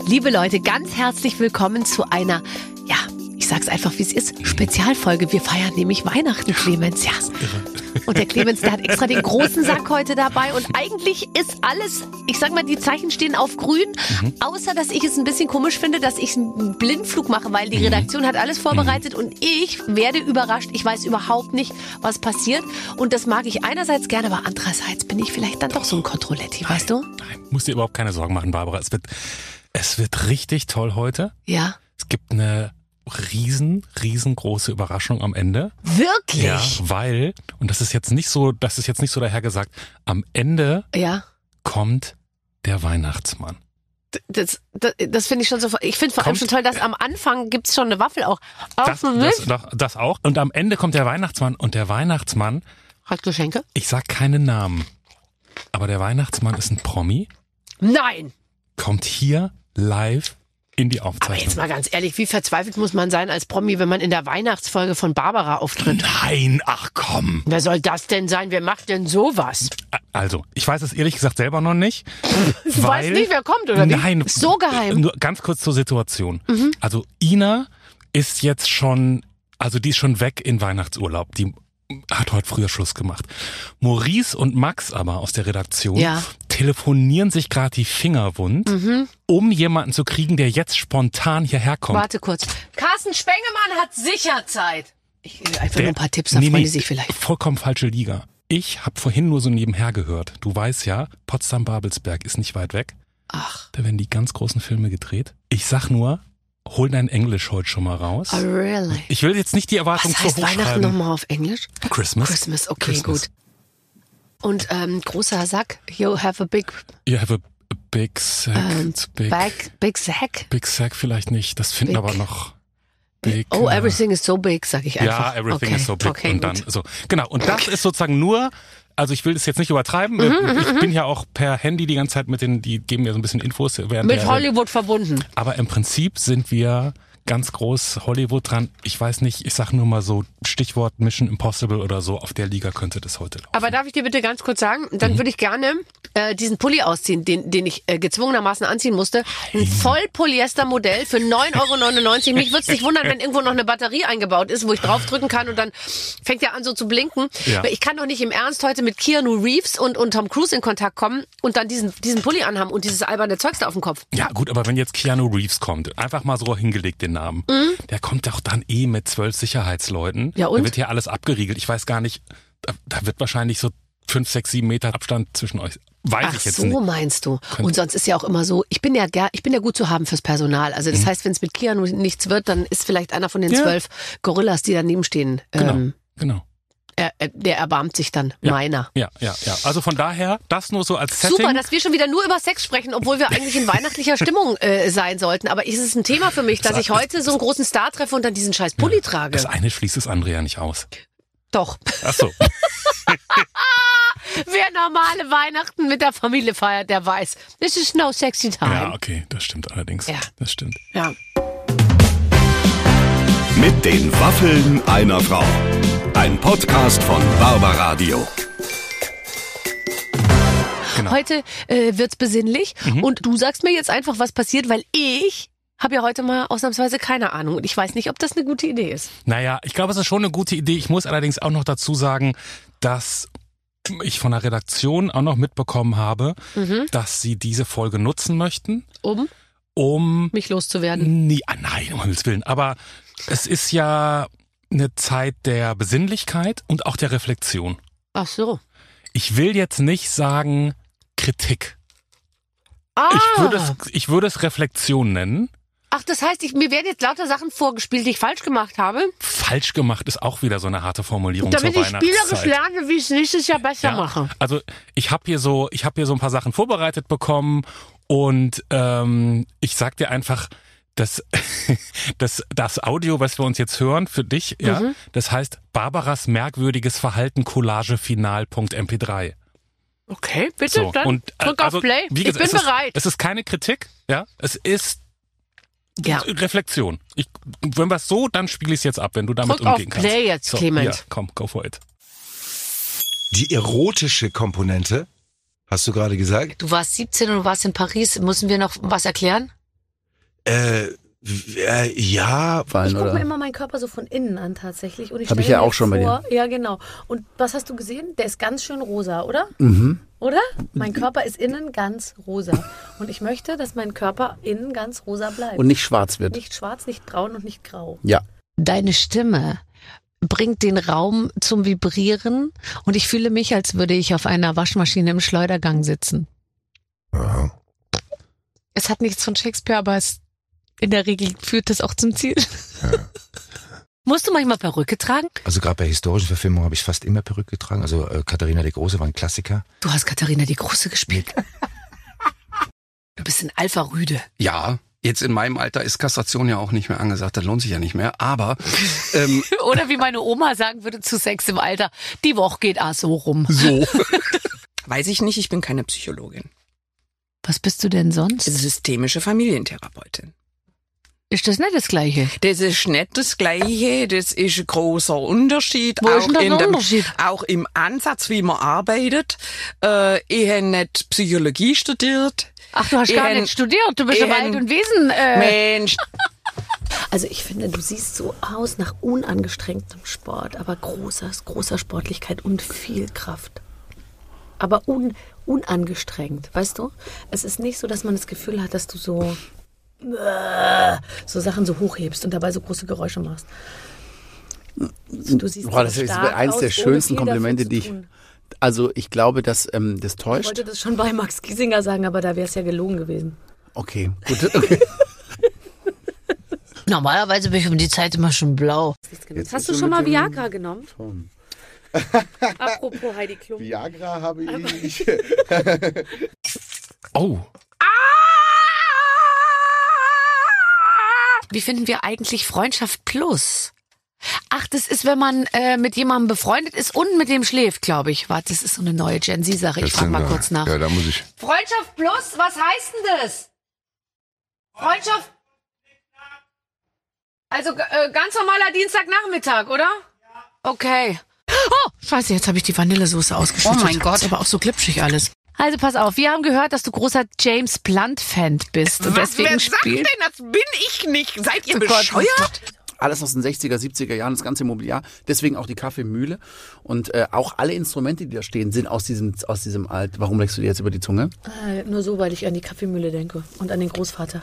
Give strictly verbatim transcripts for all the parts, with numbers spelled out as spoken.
Liebe Leute, ganz herzlich willkommen zu einer, ja, ich sag's einfach, wie es ist, Spezialfolge. Wir feiern nämlich Weihnachten, Clemens. Ja. Und der Clemens, der hat extra den großen Sack heute dabei. Und eigentlich ist alles, ich sag mal, die Zeichen stehen auf grün. Mhm. Außer, dass ich es ein bisschen komisch finde, dass ich einen Blindflug mache, weil die Redaktion hat alles vorbereitet. Mhm. Und ich werde überrascht. Ich weiß überhaupt nicht, was passiert. Und das mag ich einerseits gerne, aber andererseits bin ich vielleicht dann doch so ein Kontrolletti, nein, weißt du? Nein, musst dir überhaupt keine Sorgen machen, Barbara. Es wird, es wird richtig toll heute. Ja. Es gibt eine riesen, riesengroße Überraschung am Ende. Wirklich? Ja, weil, und das ist jetzt nicht so, das ist jetzt nicht so dahergesagt, am Ende ja. kommt der Weihnachtsmann. Das, das, das finde ich schon so, ich finde vor allem schon toll, dass am Anfang gibt's schon eine Waffel auch. auch das, das, das, das auch. Und am Ende kommt der Weihnachtsmann und der Weihnachtsmann hat Geschenke? Ich sag keinen Namen, aber der Weihnachtsmann ist ein Promi. Nein! Kommt hier live in die Aufzeichnung. Aber jetzt mal ganz ehrlich, wie verzweifelt muss man sein als Promi, wenn man in der Weihnachtsfolge von Barbara auftritt? Nein, ach komm. Wer soll das denn sein? Wer macht denn sowas? Also, ich weiß es ehrlich gesagt selber noch nicht. Du weißt nicht, wer kommt, oder wie? Nein. Ist so geheim. Nur ganz kurz zur Situation. Mhm. Also, Ina ist jetzt schon, also die ist schon weg in Weihnachtsurlaub. Die hat heute früher Schluss gemacht. Maurice und Max aber aus der Redaktion ja. telefonieren sich gerade die Finger wund, mhm. um jemanden zu kriegen, der jetzt spontan hierher kommt. Warte kurz. Carsten Spengemann hat sicher Zeit. Ich will einfach der, nur ein paar Tipps, da nee, freuen nee, die sich vielleicht. Vollkommen falsche Liga. Ich habe vorhin nur so nebenher gehört. Du weißt ja, Potsdam-Babelsberg ist nicht weit weg. Ach. Da werden die ganz großen Filme gedreht. Ich sag nur, hol dein Englisch heute schon mal raus. Oh, really? Ich will jetzt nicht die Erwartung zu hoch schreiben. Was heißt Weihnachten nochmal auf Englisch? Christmas. Christmas, okay, Christmas. gut. Und ähm, großer Sack, you have a big... You have a, a big sack. Ähm, big, bag, big sack? Big sack vielleicht nicht, das finden big. aber noch... Big, oh, everything is so big, sag ich einfach. Ja, everything okay. is so big. Okay, und dann gut. so. Genau, und das ist sozusagen nur... Also ich will das jetzt nicht übertreiben. Mhm, ich bin ja auch per Handy die ganze Zeit mit den, die geben mir so ein bisschen Infos. Während Mit der, Hollywood verbunden. Aber im Prinzip sind wir ganz groß Hollywood dran. Ich weiß nicht, ich sag nur mal so Stichwort Mission Impossible oder so. Auf der Liga könnte das heute laufen. Aber darf ich dir bitte ganz kurz sagen, dann mhm. würde ich gerne äh, diesen Pulli ausziehen, den, den ich äh, gezwungenermaßen anziehen musste. Ein Voll-Polyester-Modell für neun Euro neunundneunzig. Mich würde es nicht wundern, wenn irgendwo noch eine Batterie eingebaut ist, wo ich draufdrücken kann und dann fängt er an so zu blinken. Ja. Ich kann doch nicht im Ernst heute mit Keanu Reeves und, und Tom Cruise in Kontakt kommen und dann diesen, diesen Pulli anhaben und dieses alberne Zeugs da auf dem Kopf. Ja gut, aber wenn jetzt Keanu Reeves kommt, einfach mal so hingelegt den Namen, mhm. der kommt doch dann eh mit zwölf Sicherheitsleuten. Ja, und? Da wird hier alles abgeriegelt. Ich weiß gar nicht, da, da wird wahrscheinlich so fünf, sechs, sieben Meter Abstand zwischen euch. Weiß Ach ich jetzt so, nicht. meinst du. Könnte. Und sonst ist ja auch immer so, ich bin ja ger ich bin ja gut zu haben fürs Personal. Also das mhm. heißt, wenn es mit Keanu nichts wird, dann ist vielleicht einer von den ja. zwölf Gorillas, die daneben stehen. Genau, ähm, genau. Er, der erbarmt sich dann, ja, meiner. Ja, ja, ja. Also von daher, das nur so als Setting. Super, dass wir schon wieder nur über Sex sprechen, obwohl wir eigentlich in weihnachtlicher Stimmung äh, sein sollten. Aber es ist ein Thema für mich, dass ich heute so einen großen Star treffe und dann diesen scheiß Pulli ja, trage. Das eine schließt das andere ja nicht aus. Doch. Ach so. Wer normale Weihnachten mit der Familie feiert, der weiß, this is no sexy time. Ja, okay, das stimmt allerdings. Ja. Das stimmt. Ja. Mit den Waffeln einer Frau. Ein Podcast von Barbaradio. Genau. Heute äh, wird's besinnlich mhm. und du sagst mir jetzt einfach, was passiert, weil ich habe ja heute mal ausnahmsweise keine Ahnung und ich weiß nicht, ob das eine gute Idee ist. Naja, ich glaube, es ist schon eine gute Idee. Ich muss allerdings auch noch dazu sagen, dass ich von der Redaktion auch noch mitbekommen habe, mhm. dass sie diese Folge nutzen möchten. Um? Um mich loszuwerden? Nee, ah, nein, um Himmels Willen. Aber es ist ja eine Zeit der Besinnlichkeit und auch der Reflexion. Ach so. Ich will jetzt nicht sagen Kritik. Ah. Ich würde es, ich würde es Reflexion nennen. Ach, das heißt, ich, mir werden jetzt lauter Sachen vorgespielt, die ich falsch gemacht habe? Falsch gemacht ist auch wieder so eine harte Formulierung damit zur ich Weihnachtszeit. spielerisch lerne, wie ich es nächstes Jahr besser ja, mache. Also ich habe hier so, ich habe hier so ein paar Sachen vorbereitet bekommen und ähm, ich sag dir einfach, dass das, das Audio, was wir uns jetzt hören für dich, ja, mhm. das heißt Barbaras merkwürdiges Verhalten Collage Final Punkt M P drei. Okay, bitte, so, dann und, drück also, auf Play. Wie gesagt, ich bin es bereit. Ist, es ist keine Kritik, ja, es ist ja. Reflexion. Ich, wenn wir es so, dann spiele ich es jetzt ab, wenn du damit drück umgehen auf kannst. Play jetzt, so, Clement. Ja, komm, go for it. Die erotische Komponente, hast du gerade gesagt? Du warst siebzehn und du warst in Paris. Müssen wir noch was erklären? Äh, äh, ja. Ich gucke mir immer meinen Körper so von innen an tatsächlich. Und ich Habe ich stelle ja mir auch schon bei vor, dir. Ja, genau. Und was hast du gesehen? Der ist ganz schön rosa, oder? Mhm. Oder? Mein Körper ist innen ganz rosa. Und ich möchte, dass mein Körper innen ganz rosa bleibt. Und nicht schwarz wird. Nicht schwarz, nicht braun und nicht grau. Ja. Deine Stimme bringt den Raum zum Vibrieren und ich fühle mich, als würde ich auf einer Waschmaschine im Schleudergang sitzen. Aha. Es hat nichts von Shakespeare, aber es in der Regel führt es auch zum Ziel. Ja. Musst du manchmal Perücke tragen? Also gerade bei historischen Verfilmungen habe ich fast immer Perücke getragen. Also äh, Katharina die Große war ein Klassiker. Du hast Katharina die Große gespielt. Du bist ein Alpha-Rüde. Ja, jetzt in meinem Alter ist Kastration ja auch nicht mehr angesagt, das lohnt sich ja nicht mehr, aber... Ähm, Oder wie meine Oma sagen würde zu Sex im Alter, die Woche geht auch so rum. so. Weiß ich nicht, ich bin keine Psychologin. Was bist du denn sonst? Systemische Familientherapeutin. Ist das nicht das Gleiche? Das ist nicht das Gleiche, das ist ein großer Unterschied. Wo auch ist denn das in dem, Unterschied? Auch im Ansatz, wie man arbeitet. Äh, ich habe nicht Psychologie studiert. Ach, du hast Ich gar hen- nicht studiert, du bist ich ja Wald hen- und Wesen. Äh. Mensch, Also ich finde, du siehst so aus nach unangestrengtem Sport, aber großer, großer Sportlichkeit und viel Kraft. Aber un, unangestrengt, weißt du? Es ist nicht so, dass man das Gefühl hat, dass du so, so Sachen so hochhebst und dabei so große Geräusche machst. Du siehst Boah, das so ist stark eins aus, der ohne schönsten viel dafür Komplimente, zu die ich. tun. Also ich glaube, dass ähm, das Ich täuscht. wollte das schon bei Max Giesinger sagen, aber da wäre es ja gelogen gewesen. Okay, gut. Okay. Normalerweise bin ich um die Zeit immer schon blau. Jetzt Hast ist du so schon mit mal dem Viagra genommen? Ton. Apropos Heidi Klum. Viagra habe ich. Oh, Wie finden wir eigentlich Freundschaft plus? Ach, das ist, wenn man äh, mit jemandem befreundet ist und mit dem schläft, glaube ich. Warte, das ist so eine neue Gen Z-Sache. Ich frage mal da, kurz nach. Ja, da muss ich. Freundschaft plus, was heißt denn das? Freundschaft. Also äh, ganz normaler Dienstagnachmittag, oder? Okay. Oh, scheiße, jetzt habe ich die Vanillesoße ausgeschüttet. Oh mein Gott. Ist aber auch so glitschig alles. Also pass auf, wir haben gehört, dass du großer James Blunt-Fan bist. Und deswegen wer sagt spielt... denn, das bin ich nicht? Seid ihr Oh Gott, bescheuert? Alles aus den sechziger, siebziger Jahren, das ganze Mobiliar. Deswegen auch die Kaffeemühle. Und äh, auch alle Instrumente, die da stehen, sind aus diesem, aus diesem Alt. Warum leckst du dir jetzt über die Zunge? Äh, nur so, weil ich an die Kaffeemühle denke und an den Großvater.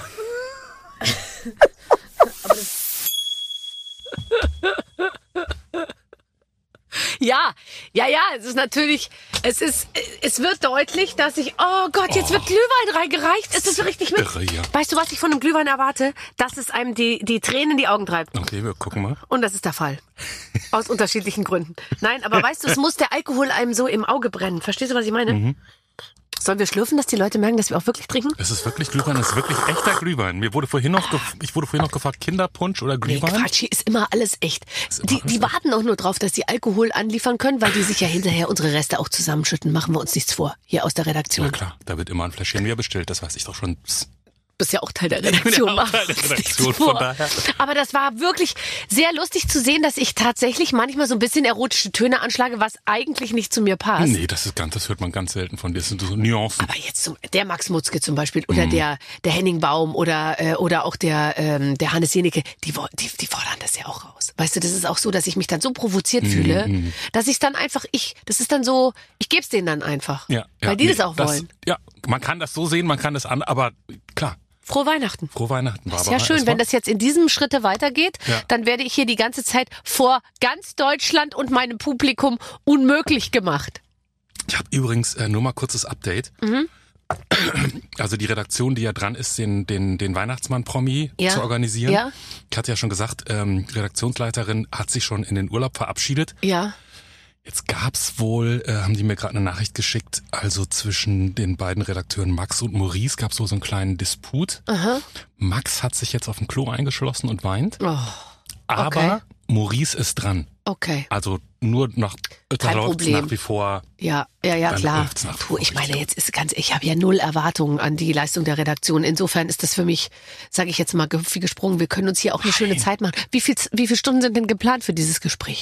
Ja, ja, ja, es ist natürlich, es ist, es wird deutlich, dass ich, oh Gott, jetzt wird Glühwein reingereicht. Ist das richtig mit? irre, ja. Weißt du, was ich von einem Glühwein erwarte? Dass es einem die, die Tränen in die Augen treibt. Okay, wir gucken mal. Und das ist der Fall. Aus unterschiedlichen Gründen. Nein, aber weißt du, es muss der Alkohol einem so im Auge brennen. Verstehst du, was ich meine? Mhm. Sollen wir schlürfen, dass die Leute merken, dass wir auch wirklich trinken? Es ist wirklich Glühwein, es ist wirklich echter Glühwein. Mir wurde vorhin noch, gef- ich wurde vorhin noch gefragt, Kinderpunsch oder Nee, Glühwein? Quatsch, hier ist immer alles echt. Die, die warten auch nur drauf, dass sie Alkohol anliefern können, weil die sich ja hinterher unsere Reste auch zusammenschütten. Machen wir uns nichts vor, hier aus der Redaktion. Na klar, da wird immer ein Fläschchen mehr bestellt, das weiß ich doch schon. Psst. Du bist ja auch Teil der Redaktion. Ja, auch machen Teil der wir uns Redaktion, nichts von vor. daher. Aber das war wirklich sehr lustig zu sehen, dass ich tatsächlich manchmal so ein bisschen erotische Töne anschlage, was eigentlich nicht zu mir passt. Nee, das ist ganz, das hört man ganz selten von dir. Das sind so Nuancen. Aber jetzt zum, der Max Mutzke zum Beispiel oder Mhm. der der Henning Baum oder äh, oder auch der ähm, der Hannes Jenecke, die, wo- die die fordern das ja auch raus. Weißt du, das ist auch so, dass ich mich dann so provoziert Mhm. fühle, dass ich dann einfach ich, das ist dann so, ich geb's denen dann einfach, Ja, ja, weil die nee, das auch wollen. Ja, man kann das so sehen, man kann das an, aber klar, Frohe Weihnachten. frohe Weihnachten, Barbara. Ist ja schön, erstmal. wenn das jetzt in diesem Schritte weitergeht, Ja. dann werde ich hier die ganze Zeit vor ganz Deutschland und meinem Publikum unmöglich gemacht. Ich habe übrigens äh, nur mal kurzes Update. Mhm. Also die Redaktion, die ja dran ist, den, den, den Weihnachtsmann-Promi Ja. zu organisieren. Ja. Ich hatte ja schon gesagt, ähm, Redaktionsleiterin hat sich schon in den Urlaub verabschiedet. Ja. Jetzt gab's wohl, äh, haben die mir gerade eine Nachricht geschickt, also zwischen den beiden Redakteuren Max und Maurice gab's wohl so einen kleinen Disput. Aha. Max hat sich jetzt auf dem Klo eingeschlossen und weint, Oh, aber okay. Maurice ist dran. okay. Also nur noch, da Kein läuft's Problem. nach wie vor. Ja, ja, ja, Dann klar. läuft's nach wie Du, vor ich meine, richtig. jetzt ist ganz, ich habe ja null Erwartungen an die Leistung der Redaktion. Insofern ist das für mich, sage ich jetzt mal, wie gesprungen. Wir können uns hier auch eine schöne Zeit machen. Wie viel, wie viele Stunden sind denn geplant für dieses Gespräch?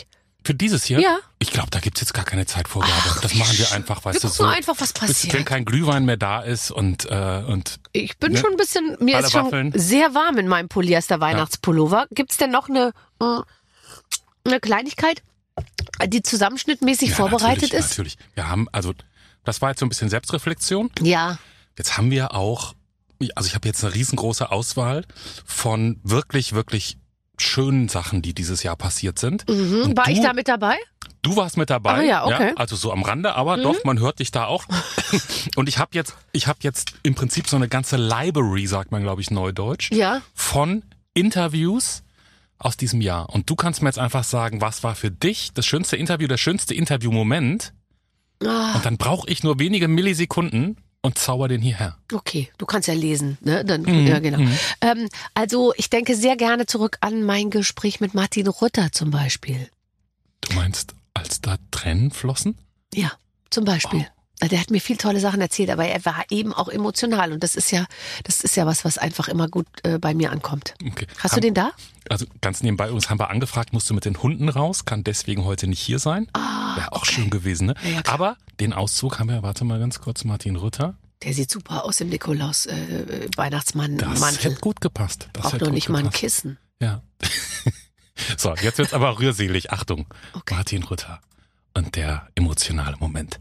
Für dieses hier? Ja. Ich glaube, da gibt's jetzt gar keine Zeitvorgabe. Ach, das wie machen wir schön. einfach, weißt Wir du, gucken so. einfach, was Bis passiert. wenn kein Glühwein mehr da ist und, äh, und Ich bin Ne? schon ein bisschen, mir Alle ist schon Waffeln. sehr warm in meinem Polyester-Weihnachtspullover. Gibt's denn noch eine, äh, eine Kleinigkeit, die zusammenschnittmäßig ja, vorbereitet natürlich, ist? Natürlich. Wir haben, also, das war jetzt so ein bisschen Selbstreflexion. Ja. Jetzt haben wir auch, also ich habe jetzt eine riesengroße Auswahl von wirklich, wirklich schönen Sachen, die dieses Jahr passiert sind. Mhm. Und War du, ich da mit dabei? Du warst mit dabei. Ah ja, okay. Also so am Rande, aber Mhm. doch, man hört dich da auch. Und ich habe jetzt, ich habe jetzt im Prinzip so eine ganze Library, sagt man, glaube ich, neudeutsch, Ja. von Interviews aus diesem Jahr. Und du kannst mir jetzt einfach sagen, was war für dich das schönste Interview, der schönste Interviewmoment? Ah, Und dann brauche ich nur wenige Millisekunden und zauber den hierher. okay, du kannst ja lesen, ne? Dann, Mhm. ja, genau. Mhm. Ähm, also ich denke sehr gerne zurück an mein Gespräch mit Martin Rütter zum Beispiel. Du meinst, als da Tränen flossen? Ja, zum Beispiel. Der hat mir viel tolle Sachen erzählt, aber er war eben auch emotional und das ist ja, das ist ja was, was einfach immer gut äh, bei mir ankommt. Okay. Hast Haben- du den da? Also ganz nebenbei, uns haben wir angefragt, musst du mit den Hunden raus, kann deswegen heute nicht hier sein. Ah, Wäre auch okay. schön gewesen, ne? Ja, ja, klar. Aber den Auszug haben wir, warte mal ganz kurz, Martin Rütter. Der sieht super aus im Nikolaus äh, Weihnachtsmann Das Mantel. hätte gut gepasst. Das Braucht hätte doch gut nicht mal ein gepasst. Kissen. Ja. So, jetzt wird's aber rührselig. Achtung. Okay. Martin Rütter und der emotionale Moment.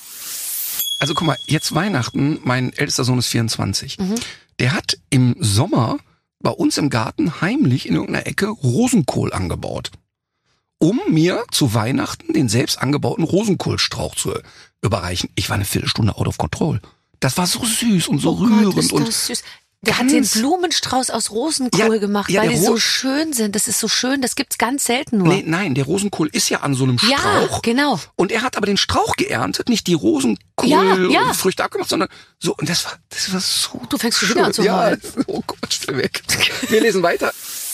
Also guck mal, jetzt Weihnachten, mein ältester Sohn ist vierundzwanzig. Mhm. Der hat im Sommer bei uns im Garten heimlich in irgendeiner Ecke Rosenkohl angebaut. Um mir zu Weihnachten den selbst angebauten Rosenkohlstrauch zu überreichen. Ich war eine Viertelstunde out of control. Das war so süß und so Oh Gott, rührend ist und das süß. Der hat den ganz- Blumenstrauß aus Rosenkohl Ja, gemacht, ja, weil der die so Ro- schön sind. Das ist so schön, das gibt's ganz selten nur. Nee, nein, der Rosenkohl ist ja an so einem ja, Strauch. genau. Und er hat aber den Strauch geerntet, nicht die Ja, Rosenkohlfrüchte ja. abgemacht, sondern so. Und das war, das war so. Du fängst schon schön. wieder an zu Ja, heulen. oh Gott, stell weg. Wir lesen weiter.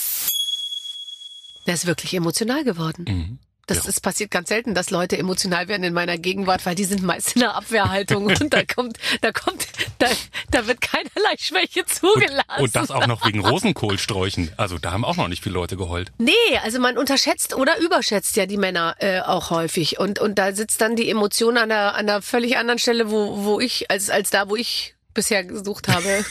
Der ist wirklich emotional geworden. Mhm. Das Ja. ist passiert ganz selten, dass Leute emotional werden in meiner Gegenwart, weil die sind meist in der Abwehrhaltung und da kommt, da kommt, da, da wird keinerlei Schwäche zugelassen. Und das auch noch wegen Rosenkohlsträuchen. Also da haben auch noch nicht viele Leute geheult. Nee, also man unterschätzt oder überschätzt ja die Männer äh, auch häufig und und da sitzt dann die Emotion an einer an einer völlig anderen Stelle, wo wo ich als als da, wo ich bisher gesucht habe.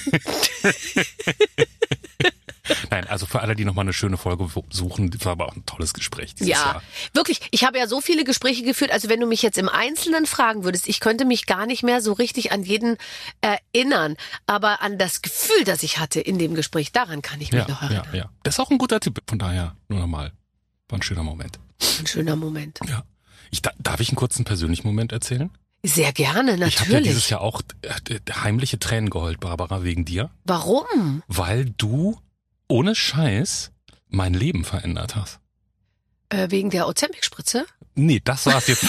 Nein, also für alle, die nochmal eine schöne Folge suchen, das war aber auch ein tolles Gespräch dieses Ja, Jahr. wirklich. Ich habe ja so viele Gespräche geführt. Also wenn du mich jetzt im Einzelnen fragen würdest, ich könnte mich gar nicht mehr so richtig an jeden erinnern. Aber an das Gefühl, das ich hatte in dem Gespräch, daran kann ich mich Ja, noch ja, erinnern. ja. Das ist auch ein guter Tipp. Von daher, nur nochmal. War ein schöner Moment. Ein schöner Moment. Ja. Ich, da- darf ich einen kurzen persönlichen Moment erzählen? Sehr gerne, Ich habe ja natürlich. dieses Jahr auch äh, heimliche Tränen geheult, Barbara, wegen dir. Warum? Weil du ohne Scheiß mein Leben verändert hast. Äh, wegen der Ozempic-Spritze? Nee, das war's jetzt.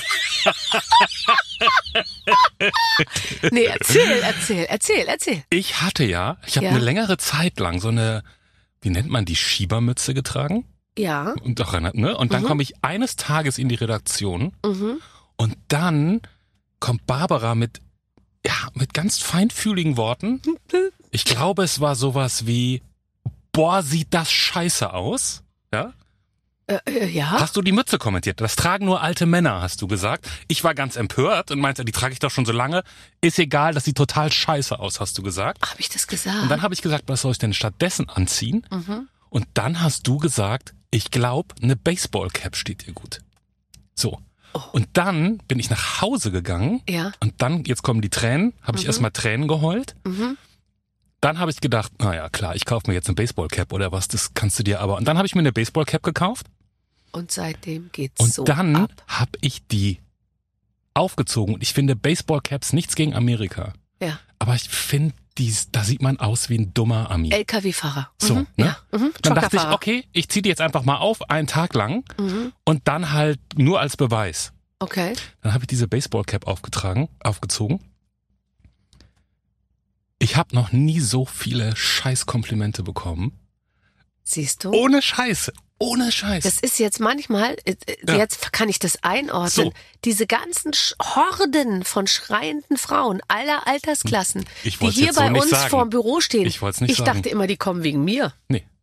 Nee, erzähl, erzähl, erzähl, erzähl. Ich hatte ja, ich habe Ja. eine längere Zeit lang so eine, wie nennt man die, Schiebermütze getragen. Ja. Und, auch, ne? Und dann Mhm. komme ich eines Tages in die Redaktion Mhm. und dann kommt Barbara mit, ja, mit ganz feinfühligen Worten. Ich glaube, es war sowas wie, boah, sieht das scheiße aus. Ja? Äh, äh, ja. Hast du die Mütze kommentiert? Das tragen nur alte Männer, hast du gesagt. Ich war ganz empört und meinte, die trage ich doch schon so lange. Ist egal, das sieht total scheiße aus, hast du gesagt. Habe ich das gesagt? Und dann habe ich gesagt, was soll ich denn stattdessen anziehen? Mhm. Und dann hast du gesagt, ich glaube, eine Baseballcap steht dir gut. So. Oh. Und dann bin ich nach Hause gegangen Ja. und dann, jetzt kommen die Tränen, habe ich Mhm. erstmal Tränen geheult. Mhm. Dann habe ich gedacht, naja, klar, ich kaufe mir jetzt eine Baseballcap oder was, das kannst du dir aber. Und dann habe ich mir eine Baseballcap gekauft Und seitdem geht's und so dann ab. habe ich die aufgezogen. Und ich finde Baseballcaps nichts gegen Amerika. Ja. Aber ich finde, dies, da sieht man aus wie ein dummer Ami. L K W-Fahrer. So, mhm. ne? Ja. Mhm. Dann dachte ich, Truckerfahrer. okay, ich ziehe die jetzt einfach mal auf, einen Tag lang Mhm. und dann halt nur als Beweis. Okay. Dann habe ich diese Baseballcap aufgetragen, aufgezogen. Ich habe noch nie so viele Scheißkomplimente bekommen. Siehst du? Ohne Scheiße, ohne Scheiß. Das ist jetzt manchmal, äh, Ja. jetzt kann ich das einordnen, So. diese ganzen Sch- Horden von schreienden Frauen aller Altersklassen, Ich die wollt's hier jetzt so bei nicht uns sagen. vorm Büro stehen. Ich wollt's nicht ich sagen. dachte immer, die kommen wegen mir. Nee.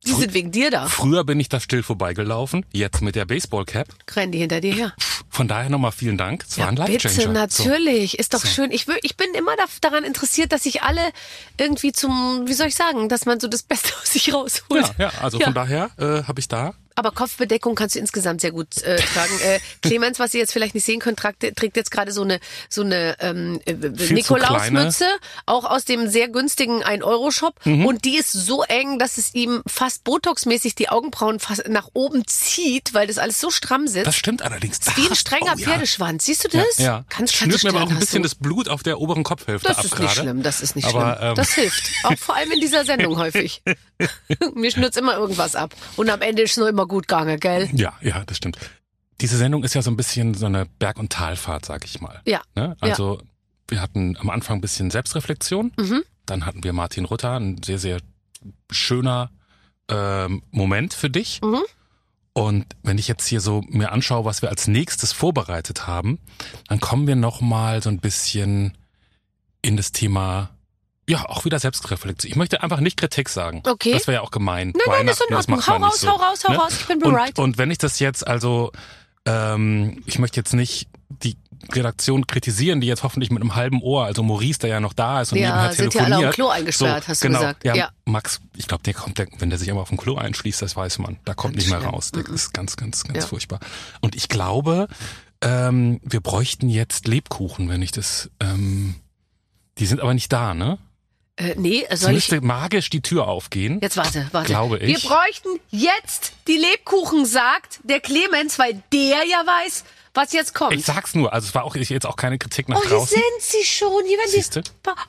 Die sind wegen dir da. Früher bin ich da still vorbeigelaufen, jetzt mit der Baseballcap. Rennen die hinter dir her. Von daher nochmal vielen Dank. Es war ein Life-Changer. Bitte, natürlich. Ist doch So. schön. Ich, will, ich bin immer da, daran interessiert, dass sich alle irgendwie zum, wie soll ich sagen, dass man so das Beste aus sich rausholt. Ja, ja, also Ja. von daher äh, habe ich da. Aber Kopfbedeckung kannst du insgesamt sehr gut äh, tragen. Äh, Clemens, was ihr jetzt vielleicht nicht sehen könnt, tragt, trägt jetzt gerade so eine so eine ähm, äh, zu Nikolausmütze, auch aus dem sehr günstigen ein Euro Shop. Mhm. Und die ist so eng, dass es ihm fast Botox-mäßig die Augenbrauen fast nach oben zieht, weil das alles so stramm sitzt. Das stimmt allerdings. Wie ein strenger Oh, ja. Pferdeschwanz. Siehst du das? Ja, ja. Kannst, Schnürt kannst mir du aber auch ein stören, bisschen hast das Blut auf der oberen Kopfhälfte Das ab ist gerade. nicht schlimm, das ist nicht Aber, schlimm. ähm, Das hilft. Auch vor allem in dieser Sendung häufig. Mir schnürt's immer irgendwas ab. Und am Ende ist es nur immer gut gegangen, gell? Ja, ja, das stimmt. Diese Sendung ist ja so ein bisschen so eine Berg- und Talfahrt, sag ich mal. Ja. Ne? Also wir hatten am Anfang ein bisschen Selbstreflexion. Mhm. Dann hatten wir Martin Rutter, ein sehr, sehr schöner ähm, Moment für dich. Mhm. Und wenn ich jetzt hier so mir anschaue, was wir als nächstes vorbereitet haben, dann kommen wir noch mal so ein bisschen in das Thema, ja, auch wieder Selbstreflexion. Ich möchte einfach nicht Kritik sagen. Okay. Das wäre ja auch gemein. Nein, nein, das ist in Weihnachten, Ordnung. macht Hau man nicht raus, so, hau raus, hau ne? raus. Ich bin Und, bereit. und wenn ich das jetzt also, ähm, ich möchte jetzt nicht die Redaktion kritisieren, die jetzt hoffentlich mit einem halben Ohr, also Maurice, der ja noch da ist und Ja, nebenher sind ja telefoniert. alle auf dem Klo eingesperrt, hast du genau, gesagt. Ja, Ja. Max, ich glaube, der kommt, der, wenn der sich aber auf dem Klo einschließt, das weiß man, da kommt Ganz nicht mehr schlimm. raus. Das ist ganz, ganz, ganz Ja. furchtbar. Und ich glaube, ähm, wir bräuchten jetzt Lebkuchen, wenn ich das, ähm, die sind aber nicht da, ne? Äh, nee, Es soll ich... müsste magisch die Tür aufgehen. Jetzt warte, warte. Glaube ich. Wir bräuchten jetzt die Lebkuchen, sagt der Clemens, weil der ja weiß, was jetzt kommt. Ich sag's nur, also es war auch jetzt auch keine Kritik nach Oh, hier draußen. sind sie schon. Hier werden die... Siehste?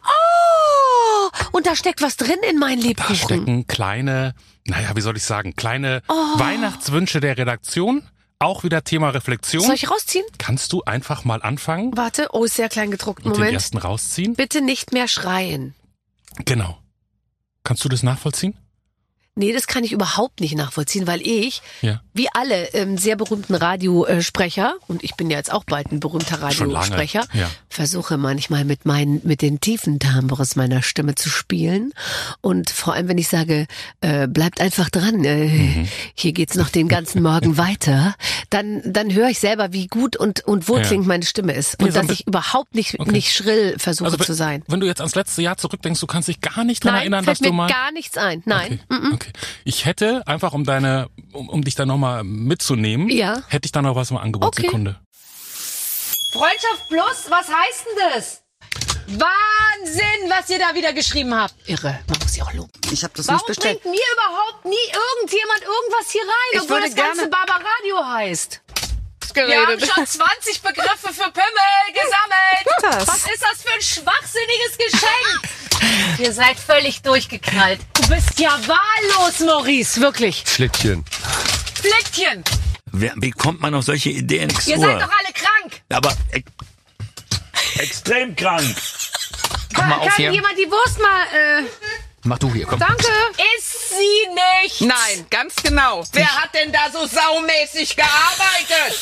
Oh, und da steckt was drin in meinen Da Lebkuchen. stecken kleine, naja, wie soll ich sagen, kleine Oh. Weihnachtswünsche der Redaktion. Auch wieder Thema Reflexion. Soll ich rausziehen? Kannst du einfach mal anfangen Warte, oh, ist sehr klein gedruckt. und den Moment. ersten rausziehen? Bitte nicht mehr schreien. Genau. Kannst du das nachvollziehen? Nee, das kann ich überhaupt nicht nachvollziehen, weil ich, Ja. wie alle ähm, sehr berühmten Radiosprecher, und ich bin ja jetzt auch bald ein berühmter Schon lange, Radiosprecher, ja. versuche manchmal mit meinen, mit den tiefen Timbres meiner Stimme zu spielen. Und vor allem, wenn ich sage, äh, bleibt einfach dran, äh, Mhm. hier geht's noch den ganzen Morgen weiter, dann, dann höre ich selber, wie gut und, und wohlklingend Ja. meine Stimme ist. Nee, Und so dass ein ich überhaupt nicht, Okay. nicht schrill versuche Also wenn, zu sein. wenn du jetzt ans letzte Jahr zurückdenkst, du kannst dich gar nicht dran Nein, erinnern, fällt dass du mir mal... gar nichts ein. Nein. Okay. Mm-mm. okay. Ich hätte einfach, um deine, um, um dich da nochmal mitzunehmen, Ja. hätte ich da noch was im Angebot. Okay. Sekunde. Freundschaft Plus, was heißt denn das? Wahnsinn, was ihr da wieder geschrieben habt. Irre, man muss sie auch loben. Ich habe das Warum nicht bestellt. bringt mir überhaupt nie irgendjemand irgendwas hier rein, Ich obwohl würde das ganze gerne- Barbaradio heißt? Wir Geredet. haben schon zwanzig Begriffe für Pimmel gesammelt. Das. Was ist das für ein schwachsinniges Geschenk? Ihr seid völlig durchgeknallt. Du bist ja wahllos, Maurice, wirklich. Schlittchen. Flittchen, Wer, wie kommt man auf solche Ideen? ihr seid doch alle krank. Aber ex extrem krank. Komm mal Kann auf hier. jemand die Wurst mal, äh, Mach du hier, komm. danke. Ist sie nicht. Nein, ganz genau. Wer hat denn da so saumäßig gearbeitet?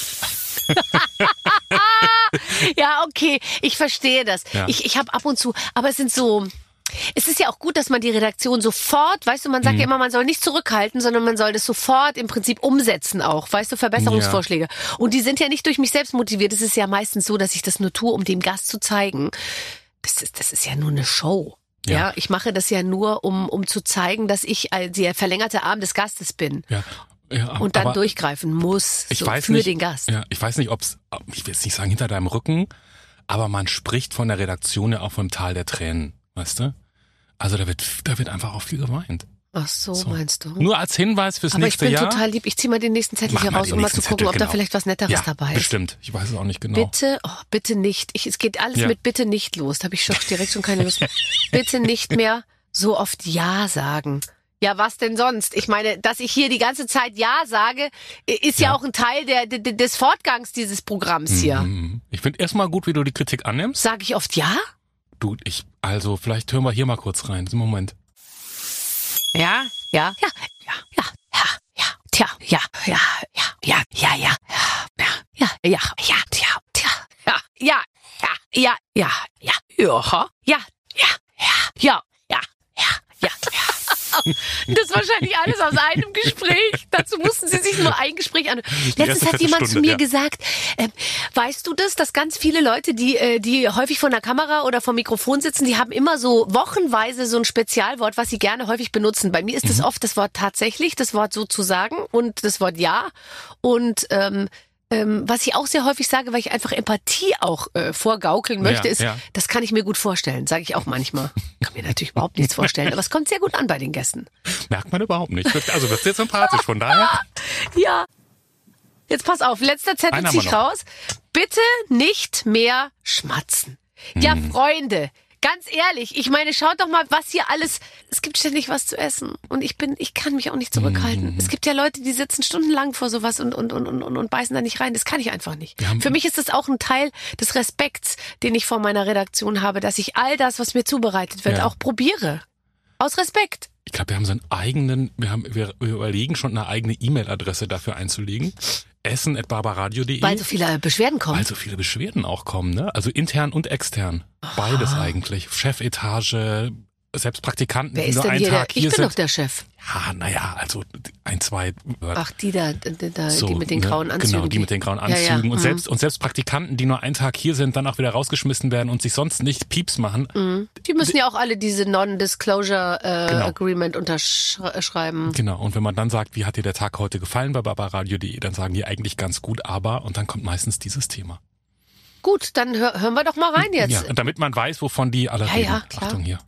Ja, okay, ich verstehe das. Ja. Ich, ich habe ab und zu, aber es sind so... Es ist ja auch gut, dass man die Redaktion sofort, weißt du, man sagt ja immer, man soll nicht zurückhalten, sondern man soll das sofort im Prinzip umsetzen auch, weißt du, Verbesserungsvorschläge. Und die sind ja nicht durch mich selbst motiviert. Es ist ja meistens so, dass ich das nur tue, um dem Gast zu zeigen. Das ist, das ist ja nur eine Show. Ja, Ja. ich mache das ja nur, um, um zu zeigen, dass ich äh, der verlängerte Arm des Gastes bin Ja. Ja, und dann aber durchgreifen muss ich so, weiß für nicht, den Gast. Ja, ich weiß nicht, ob's, ich will jetzt nicht sagen hinter deinem Rücken, aber man spricht von der Redaktion ja auch vom Tal der Tränen, weißt du? Also da wird, da wird einfach auch viel geweint. Ach so, So. meinst du? Nur als Hinweis fürs Aber ich nächste bin Jahr. total lieb. Ich zieh mal den nächsten Zettel Mach hier mal raus, den um mal nächsten zu gucken, Zettel, ob da genau. vielleicht was Netteres ja, dabei ist. bestimmt. Ich weiß es auch nicht genau. Bitte, oh, bitte nicht. Ich, es geht alles Ja. mit bitte nicht los. Da habe ich schon direkt schon keine Lust mehr. Bitte nicht mehr so oft Ja sagen. Ja, was denn sonst? Ich meine, dass ich hier die ganze Zeit Ja sage, ist ja, Ja. auch ein Teil der, der, des Fortgangs dieses Programms hier. Mhm. Ich finde erstmal gut, wie du die Kritik annimmst. Sage ich oft Ja? Du, ich, also vielleicht hören wir hier mal kurz rein. So, Moment. Ja? Ja? Ja, ja, ja, ja, ja, tja, ja, ja, ja, ja, ja, ja, ja, ja, ja, ja, tja, tja, ja, ja, ja, ja, ja, ja, ja, ja, ja, ja, ja, ja, ja, ja. Das ist wahrscheinlich alles aus einem Gespräch. Dazu mussten sie sich nur ein Gespräch an. Letztens hat jemand zu mir ja. gesagt, äh, weißt du das, dass ganz viele Leute, die äh, die häufig vor der Kamera oder vor dem Mikrofon sitzen, die haben immer so wochenweise so ein Spezialwort, was sie gerne häufig benutzen. Bei mir ist es mhm. oft das Wort tatsächlich, das Wort sozusagen und das Wort ja. Und ähm, Ähm, was ich auch sehr häufig sage, weil ich einfach Empathie auch äh, vorgaukeln möchte, ja, ist, ja. das kann ich mir gut vorstellen, sage ich auch manchmal. Kann mir natürlich überhaupt nichts vorstellen, aber es kommt sehr gut an bei den Gästen. Merkt man überhaupt nicht. Also wirst du jetzt sympathisch, von daher. Ja. Jetzt pass auf, letzter Zettel zieh ich raus. Bitte nicht mehr schmatzen. Hm. Ja, Freunde. Ganz ehrlich, ich meine, schaut doch mal, was hier alles, es gibt ständig was zu essen und ich bin, ich kann mich auch nicht zurückhalten. Mm. Es gibt ja Leute, die sitzen stundenlang vor sowas und, und, und, und, und beißen da nicht rein. Das kann ich einfach nicht. Für mich ist das auch ein Teil des Respekts, den ich vor meiner Redaktion habe, dass ich all das, was mir zubereitet wird, ja. auch probiere. Aus Respekt. Ich glaube, wir haben so einen eigenen, wir haben, wir, wir überlegen schon eine eigene E-Mail-Adresse dafür einzulegen. essen at barbaradio punkt de. Weil so viele Beschwerden kommen. Weil so viele Beschwerden auch kommen, ne? Also intern und extern. Oh. Beides eigentlich. Chefetage, selbst Praktikanten, Wer die ist nur denn einen hier Tag der? hier Ich bin sind. doch der Chef. Ja, naja, also ein, zwei. Ach, die da, da so, die mit den ne? grauen Anzügen. Genau, die mit den grauen Anzügen. Ja, ja. Und mhm. selbst und selbst Praktikanten, die nur einen Tag hier sind, dann auch wieder rausgeschmissen werden und sich sonst nicht Pieps machen. Mhm. Die müssen ja auch alle diese Non-Disclosure äh, genau. Agreement unterschreiben. Genau, und wenn man dann sagt, wie hat dir der Tag heute gefallen bei barbaradio punkt de, dann sagen die eigentlich ganz gut, aber, und dann kommt meistens dieses Thema. Gut, dann hör, hören wir doch mal rein jetzt. Ja, damit man weiß, wovon die alle ja, reden. Ja, klar. Achtung hier.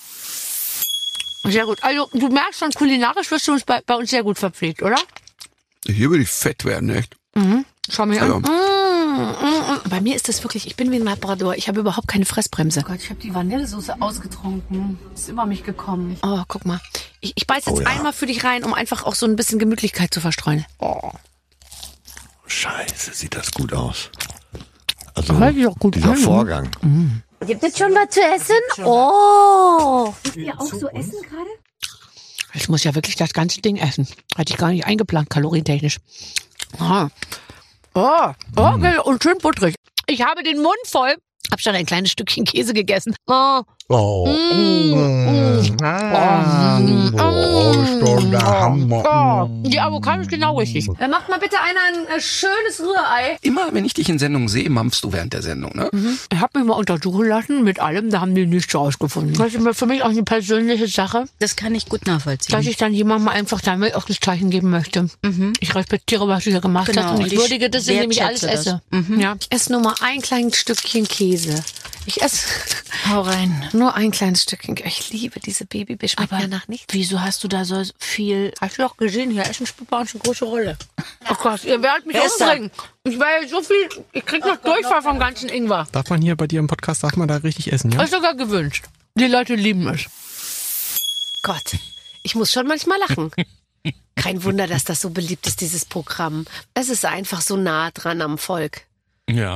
Sehr gut. Also du merkst schon, kulinarisch wirst du uns bei, bei uns sehr gut verpflegt, oder? Hier würde ich fett werden, echt. Mhm. Schau mich ja. an. Mm, mm. Bei mir ist das wirklich, ich bin wie ein Labrador. Ich habe überhaupt keine Fressbremse. Oh Gott, ich habe die Vanillesoße ausgetrunken. Ist über mich gekommen. Oh, guck mal. Ich, ich beiß jetzt oh, ja. einmal für dich rein, um einfach auch so ein bisschen Gemütlichkeit zu verstreuen. Oh. Scheiße, sieht das gut aus. Also gut dieser an. Vorgang. Mhm. Gibt es schon was zu essen? Oh. Ihr auch so essen gerade? Ich muss ja wirklich das ganze Ding essen. Hatte ich gar nicht eingeplant, kalorientechnisch. Ah. Oh, oh mm. Und schön butterig. Ich habe den Mund voll. Hab schon ein kleines Stückchen Käse gegessen. Oh. Oh. Mm. Mm. Ah. Mm. Oh, ist doch der Hammer. Oh. Die Avocado ist genau richtig. Dann macht mal bitte einer ein, ein schönes Rührei. Immer, wenn ich dich in Sendung sehe, mampfst du während der Sendung, ne? Mhm. Ich habe mich mal untersuchen lassen mit allem, da haben die nichts rausgefunden. Das ist für mich auch eine persönliche Sache. Das kann ich gut nachvollziehen. Dass ich dann jemandem einfach damit auch das Zeichen geben möchte. Mhm. Ich respektiere, was sie gemacht genau. hat und ich, ich würdige das, indem ich alles das. esse. Mhm. Ja. Ich esse nur mal ein kleines Stückchen Käse. Ich esse Hau rein. Nur ein kleines Stückchen. Ich liebe diese Babybisch. Schmeckt Aber ja nach nichts. Wieso hast du da so viel... Hast du doch gesehen, hier Essen spielt bei uns eine große Rolle. Oh Gott, ihr werdet mich umbringen. Ich war ja so viel... Ich krieg noch Durchfall vom ganzen Ingwer. Darf man hier bei dir im Podcast, darf man da richtig essen, ja? Ist sogar gewünscht. Die Leute lieben es. Gott, ich muss schon manchmal lachen. Kein Wunder, dass das so beliebt ist, dieses Programm. Es ist einfach so nah dran am Volk. Ja.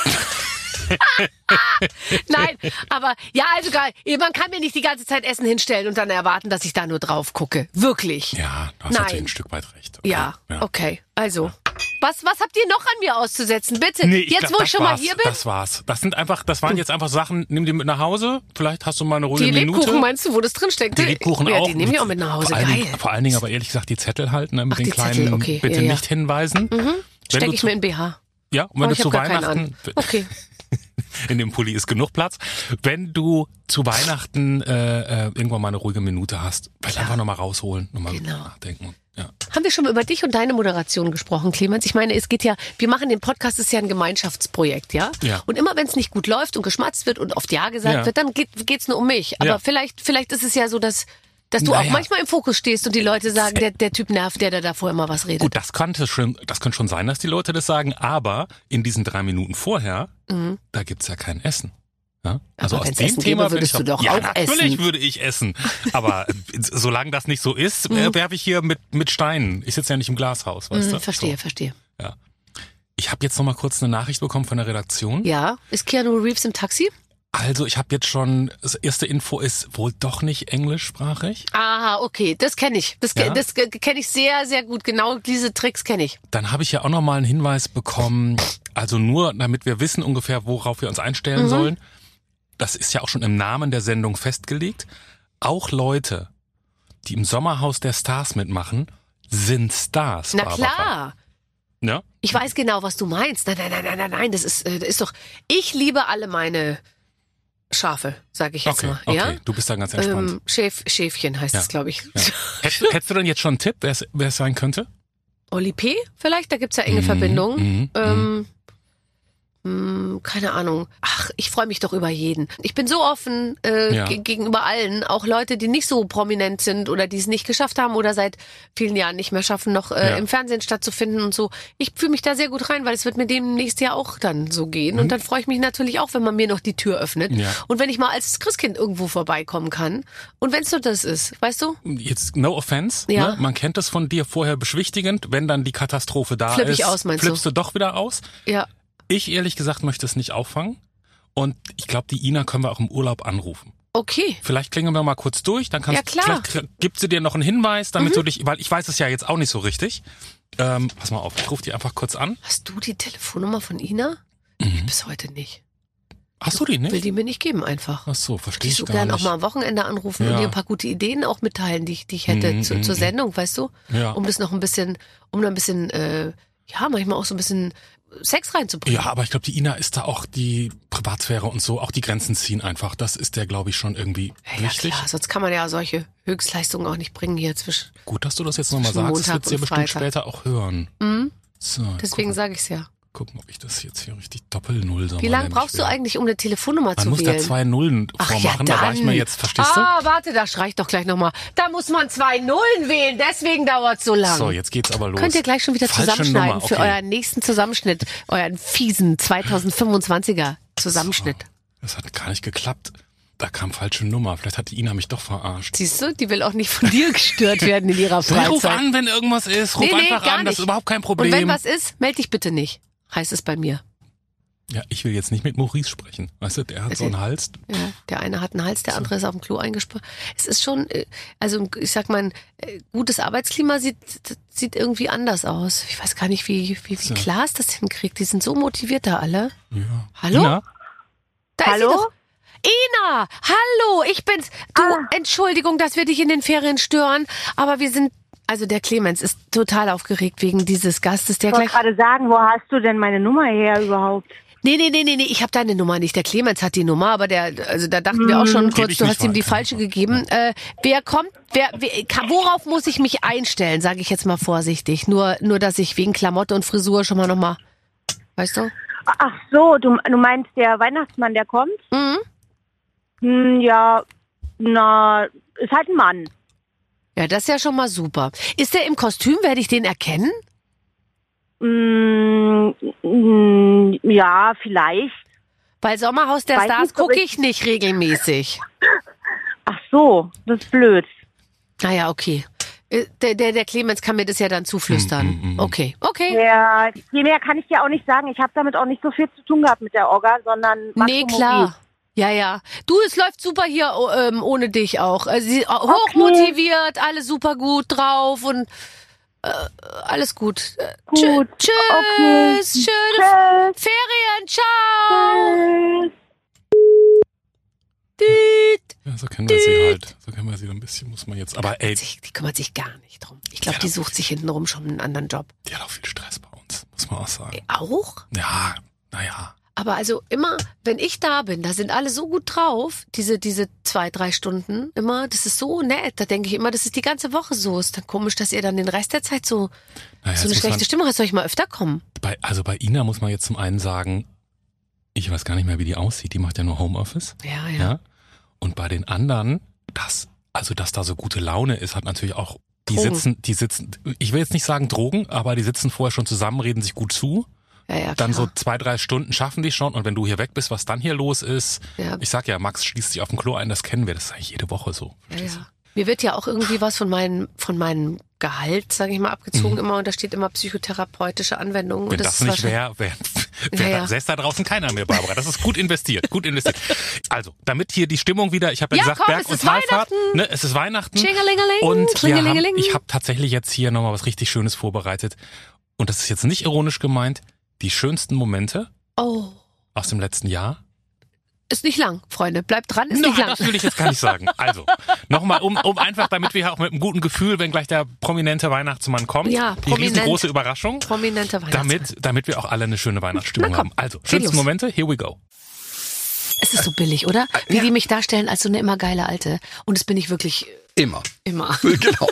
Nein, aber ja, also geil. Man kann mir nicht die ganze Zeit Essen hinstellen und dann erwarten, dass ich da nur drauf gucke. Wirklich. Ja, du hast Nein. natürlich ein Stück weit recht. Okay. Ja, ja, okay. Also, was, was habt ihr noch an mir auszusetzen? Bitte, nee, ich jetzt glaub, wo ich schon war's, mal hier bin. Das war's. Das sind einfach, das waren jetzt einfach Sachen, nimm die mit nach Hause. Vielleicht hast du mal eine ruhige die Minute. Lebkuchen meinst du, wo das drin steckt? Die Lebkuchen ja, auch. Die nehme ich auch mit nach Hause. Vor allen, Geil. Dingen, vor allen Dingen aber ehrlich gesagt die Zettel halten, ne, mit Ach, den die kleinen, Zettel, okay. bitte ja, ja. nicht hinweisen. Mhm. Stecke ich zu, mir in B H. Ja, und wenn oh, du ich zu hab gar keinen Weihnachten... an. Okay. In dem Pulli ist genug Platz. Wenn du zu Weihnachten äh, äh, irgendwann mal eine ruhige Minute hast, vielleicht einfach nochmal rausholen, nochmal genau. nachdenken. Ja. Haben wir schon über dich und deine Moderation gesprochen, Clemens? Ich meine, es geht ja, wir machen den Podcast, ist ja ein Gemeinschaftsprojekt, ja? Ja. Und immer wenn es nicht gut läuft und geschmatzt wird und oft Ja gesagt ja. wird, dann geht geht's nur um mich. Aber ja. vielleicht, vielleicht ist es ja so, dass dass du naja. auch manchmal im Fokus stehst und die Leute sagen, der, der Typ nervt, der da davor immer was redet. Gut, das könnte schon, das könnte schon sein, dass die Leute das sagen, aber in diesen drei Minuten vorher, mhm. da gibt's ja kein Essen. Ja? Also aber aus dem Essen Thema gäbe, würdest ich du doch ja, auch natürlich essen. würde ich essen. Aber solange das nicht so ist, mhm. werfe ich hier mit mit Steinen. Ich sitze ja nicht im Glashaus, weißt mhm, du? Verstehe, so. verstehe. Ja. Ich habe jetzt noch mal kurz eine Nachricht bekommen von der Redaktion. Ja, ist Keanu Reeves im Taxi? Also ich habe jetzt schon, das erste Info ist wohl doch nicht englischsprachig. Aha, okay, das kenne ich. Das, Ja? das kenne ich sehr, sehr gut. Genau diese Tricks kenne ich. Dann habe ich ja auch noch mal einen Hinweis bekommen, also nur damit wir wissen ungefähr, worauf wir uns einstellen Mhm. sollen. Das ist ja auch schon im Namen der Sendung festgelegt. Auch Leute, die im Sommerhaus der Stars mitmachen, sind Stars. Na Barbara. klar. Ja? Ich weiß genau, was du meinst. Nein, nein, nein, nein, nein, nein. Das ist, äh, das ist doch. Ich liebe alle meine Schafe, sage ich jetzt Okay, mal. okay. Ja? Du bist da ganz entspannt. Ähm, Schäf, Schäfchen heißt Ja. es, glaube ich. Ja. Hättest, hättest du denn jetzt schon einen Tipp, wer es, wer es sein könnte? Oli P. vielleicht? Da gibt's ja enge Mhm, Verbindungen. mhm, ähm, mh, keine Ahnung. Ach, ich freue mich doch über jeden. Ich bin so offen äh, Ja. ge- gegenüber allen. Auch Leute, die nicht so prominent sind oder die es nicht geschafft haben oder seit vielen Jahren nicht mehr schaffen, noch äh, Ja. im Fernsehen stattzufinden und so. Ich fühle mich da sehr gut rein, weil es wird mir demnächst ja auch dann so gehen. Und dann freue ich mich natürlich auch, wenn man mir noch die Tür öffnet. Mhm. Ja. Und wenn ich mal als Christkind irgendwo vorbeikommen kann. Und wenn es so das ist, weißt du? Jetzt no offense, Ja. ne? Man kennt es von dir vorher beschwichtigend, wenn dann die Katastrophe da Flipp ist. ich aus, meinst du? flippst du doch wieder aus. Ja. Ich ehrlich gesagt möchte es nicht auffangen. Und ich glaube, die Ina können wir auch im Urlaub anrufen. Okay. Vielleicht klingeln wir mal kurz durch, dann kannst Ja, klar. vielleicht krie- gibt sie dir noch einen Hinweis, damit Mhm. du dich, weil ich weiß es ja jetzt auch nicht so richtig. Ähm, pass mal auf, ich rufe die einfach kurz an. Hast du die Telefonnummer von Ina? Mhm. Bis heute nicht. Hast du die Will nicht? die mir nicht geben einfach. Ach so, verstehe Die ich so gar gern nicht. auch mal am Wochenende anrufen Ja. und dir ein paar gute Ideen auch mitteilen, die ich, die ich hätte Mhm, zu, mhm, zur mhm. Sendung, weißt du? Ja. Um das noch ein bisschen, um da ein bisschen, äh, ja, manchmal auch so ein bisschen Sex reinzubringen. Ja, aber ich glaube, die Ina ist da auch die Privatsphäre und so, auch die Grenzen ziehen einfach. Das ist der, glaube ich, schon irgendwie Ja, ja, wichtig. klar, sonst kann man ja solche Höchstleistungen auch nicht bringen hier zwischen. Gut, dass du das jetzt nochmal Zwischen sagst. Das Montag wird sie ja und bestimmt Freitag. später auch hören. Mhm. So, Deswegen gucken, sage ich's ja. gucken, ob ich das jetzt hier richtig Doppel-Null Wie lange brauchst du eigentlich, um eine Telefonnummer Man zu muss wählen? da zwei Nullen Ach ja, vormachen. Da war ich dann. mir jetzt, verstehst Ah, warte, da schreit doch gleich nochmal. Da muss man zwei Nullen wählen, deswegen dauert's so du? lang. So, jetzt geht's aber los. Könnt ihr gleich schon wieder Falsche zusammenschneiden Nummer, für okay. euren nächsten Zusammenschnitt, euren fiesen zweitausendfünfundzwanziger Zusammenschnitt. Das hat gar nicht geklappt. Da kam falsche Nummer. Vielleicht hat die Ina mich doch verarscht. Siehst du, die will auch nicht von dir gestört werden in ihrer So, hey, ruf Freizeit. an, wenn irgendwas ist. Ruf Nee, nee, einfach gar an, das nicht. ist überhaupt kein Problem. Und wenn was ist, melde dich bitte nicht, heißt es bei mir. Ja, ich will jetzt nicht mit Maurice sprechen. Weißt du, der hat so einen Hals. Ja, der eine hat einen Hals, der andere ist auf dem Klo eingesperrt. Es ist schon, äh, also ich sag mal, ein äh, gutes Arbeitsklima sieht sieht irgendwie anders aus. Ich weiß gar nicht, wie wie, wie So. Klaas das hinkriegt. Die sind so motiviert da alle. Ja. Hallo? Ina? Da Hallo? ist sie doch. Ina, hallo, ich bin's. Du, Entschuldigung, dass wir dich in den Ferien stören, aber wir sind, also der Clemens ist total aufgeregt wegen dieses Gastes, der Ich wollte gleich... gerade sagen, wo hast du denn meine Nummer her überhaupt? Nee, nee, nee, nee, nee, ich habe deine Nummer nicht. Der Clemens hat die Nummer, aber der, also da dachten wir auch schon Geb kurz, ich du nicht hast ihm die weiter. falsche gegeben. Äh, wer kommt, wer, wer, ka- worauf muss ich mich einstellen, sage ich jetzt mal vorsichtig. Nur, nur, dass ich wegen Klamotte und Frisur schon mal nochmal, weißt du? Ach so, du, du meinst der Weihnachtsmann, der kommt? Mhm. Hm, ja, na, ist halt ein Mann. Ja, das ist ja schon mal super. Ist der im Kostüm? Werde ich den erkennen? Hm, hm, ja, vielleicht. Weil Sommerhaus der Weiß Stars nicht, ob gucke ich- ich nicht regelmäßig. Ach so, das ist blöd. Naja, okay. Äh, Der, der, der Clemens kann mir das ja dann zuflüstern. Mm, mm, mm. Okay, okay. Ja, viel mehr kann ich dir auch nicht sagen. Ich habe damit auch nicht so viel zu tun gehabt mit der Orga, sondern Max Nee, und klar. Maurice. Ja, ja. Du, es läuft super hier oh, ähm, ohne dich auch. Also, sie, hochmotiviert, alle super gut drauf und äh, alles gut. Äh, Gut. Tschüss, Okay. schöne Tschüss. Ferien, ciao. Tschüss. Düt. Ja, so kennen wir sie halt. So kennen wir sie ein bisschen, muss man jetzt. Aber ey, Die kümmert sich gar nicht drum. Ich glaube, Ja, die das sucht sich hintenrum schon einen anderen Job. die hat auch viel Stress bei uns, muss man auch sagen. Auch? Ja, naja. Aber also immer, wenn ich da bin, da sind alle so gut drauf, diese, diese zwei, drei Stunden immer, das ist so nett. Da denke ich immer, das ist die ganze Woche so. Ist dann komisch, dass ihr dann den Rest der Zeit so, naja so eine jetzt muss schlechte man, Stimmung hast. Soll ich mal öfter kommen? bei, also bei Ina muss man jetzt zum einen sagen, ich weiß gar nicht mehr, wie die aussieht. Die macht ja nur Homeoffice. Ja, ja. Ja. Und bei den anderen, das, also dass da so gute Laune ist, hat natürlich auch, die Drogen. sitzen, die sitzen, ich will jetzt nicht sagen Drogen, aber die sitzen vorher schon zusammen, reden sich gut zu. Ja, ja, Dann klar. so zwei, drei Stunden schaffen die schon. Und wenn du hier weg bist, was dann hier los ist, Ja. ich sag ja, Max schließt sich auf dem Klo ein, das kennen wir, das ist eigentlich jede Woche so. Ja, ja. Mir wird ja auch irgendwie was von meinem, von meinem Gehalt, sage ich mal, abgezogen immer und da steht immer psychotherapeutische Anwendungen. Wenn und das, ist nicht wahrscheinlich- wäre, wäre wär, Ja, ja. säß da draußen keiner mehr, Barbara. Das ist gut investiert, gut investiert. Also, damit hier die Stimmung wieder, ich habe ja, Ja, gesagt, komm, Berg- es und ist Talfahrt. Weihnachten. Ne, es ist Weihnachten. Tschingelingeling, Und wir haben, Tschingelingeling. ich habe tatsächlich jetzt hier nochmal was richtig Schönes vorbereitet. Und das ist jetzt nicht ironisch gemeint. Die schönsten Momente Oh, aus dem letzten Jahr. Ist nicht lang, Freunde. Bleibt dran, ist Na, nicht lang. das will ich jetzt gar nicht sagen. Also, nochmal, um, um einfach, damit wir auch mit einem guten Gefühl, wenn gleich der prominente Weihnachtsmann kommt, Ja, die prominent. riesengroße Überraschung, Prominenter Weihnachtsmann. damit, damit wir auch alle eine schöne Weihnachtsstimmung Na komm, haben. Also, geht schönsten los. Momente, here we go. Es ist so billig, oder? Wie die mich darstellen als so eine immer geile Alte. Und das bin ich wirklich Immer. immer. Genau.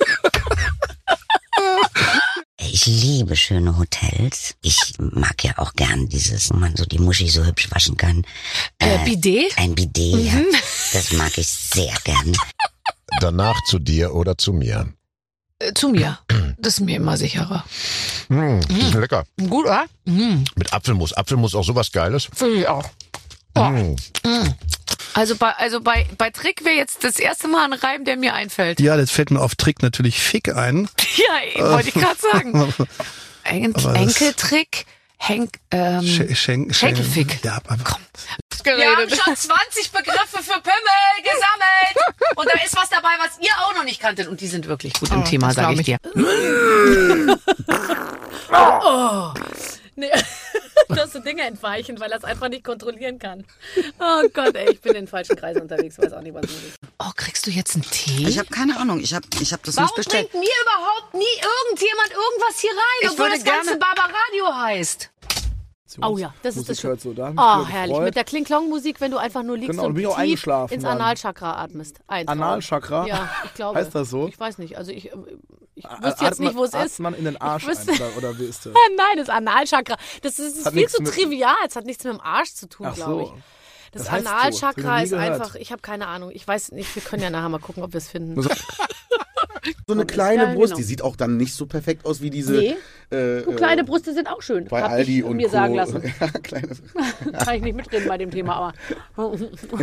Ich liebe schöne Hotels. Ich mag ja auch gern dieses, wo man so die Muschi so hübsch waschen kann. Äh, Bidet? Ein Bidet, ja. Das mag ich sehr gern. Danach zu dir oder zu mir? Äh, zu mir. Das ist mir immer sicherer. Mmh, lecker. Gut, oder? Mm. Mit Apfelmus. Apfelmus auch sowas Geiles. Finde ich auch. Mm. Also bei, also bei, bei Trick wäre jetzt das erste Mal ein Reim, der mir einfällt. Ja, das fällt mir auf Trick natürlich Fick ein. Ja, wollte ich gerade sagen. En Aber das- Enkeltrick, Henk, ähm, Sch Schenk, Schenkelfick. Ja, aber Komm. Wir haben schon zwanzig Begriffe für Pimmel gesammelt. Und da ist was dabei, was ihr auch noch nicht kanntet. Und die sind wirklich gut im Oh, Thema, das sage glaub ich ich. dir. Oh. Nee. Das so Dinge entweichen, weil er es einfach nicht kontrollieren kann. Oh Gott, ey, ich bin in den falschen Kreisen unterwegs, weiß auch nicht, was los ist. Oh, kriegst du jetzt einen Tee? Ich habe keine Ahnung, ich habe ich hab das Warum nicht bestellt. bringt mir überhaupt nie irgendjemand irgendwas hier rein, Ich obwohl würde das ganze gerne- Barbaradio heißt? Oh ja, das ist das Musik hört so, da hab ich Oh, mich herrlich. gefreut. Mit der Kling-Klong-Musik, wenn du einfach nur liegst Genau, da und bin ich auch tief eingeschlafen ins dann. Analchakra atmest. Ein Traum. Analchakra? Ja, ich glaube. Heißt das so? Ich weiß nicht. Also ich, ich A- wüsste jetzt atmet- nicht, wo es atmet ist. man in den Arsch Ich wüsste- ein, oder, oder wie ist das? Nein, das Analchakra. Das ist, ist Hat viel nichts zu mit- trivial. Es hat nichts mit dem Arsch zu tun, Ach glaube ich. so. Das, Das heißt so. Analchakra Das hab ich noch ist nie gehört. einfach, ich habe keine Ahnung. Ich weiß nicht, wir können ja nachher mal gucken, ob wir es finden. So so eine kleine Ja, Brust, genau. die sieht auch dann nicht so perfekt aus wie diese. Nee. Äh, So kleine Brüste sind auch schön. bei hab Aldi ich und mir Co. sagen lassen. Ja, kleine. Kann ich nicht mitreden bei dem Thema, aber.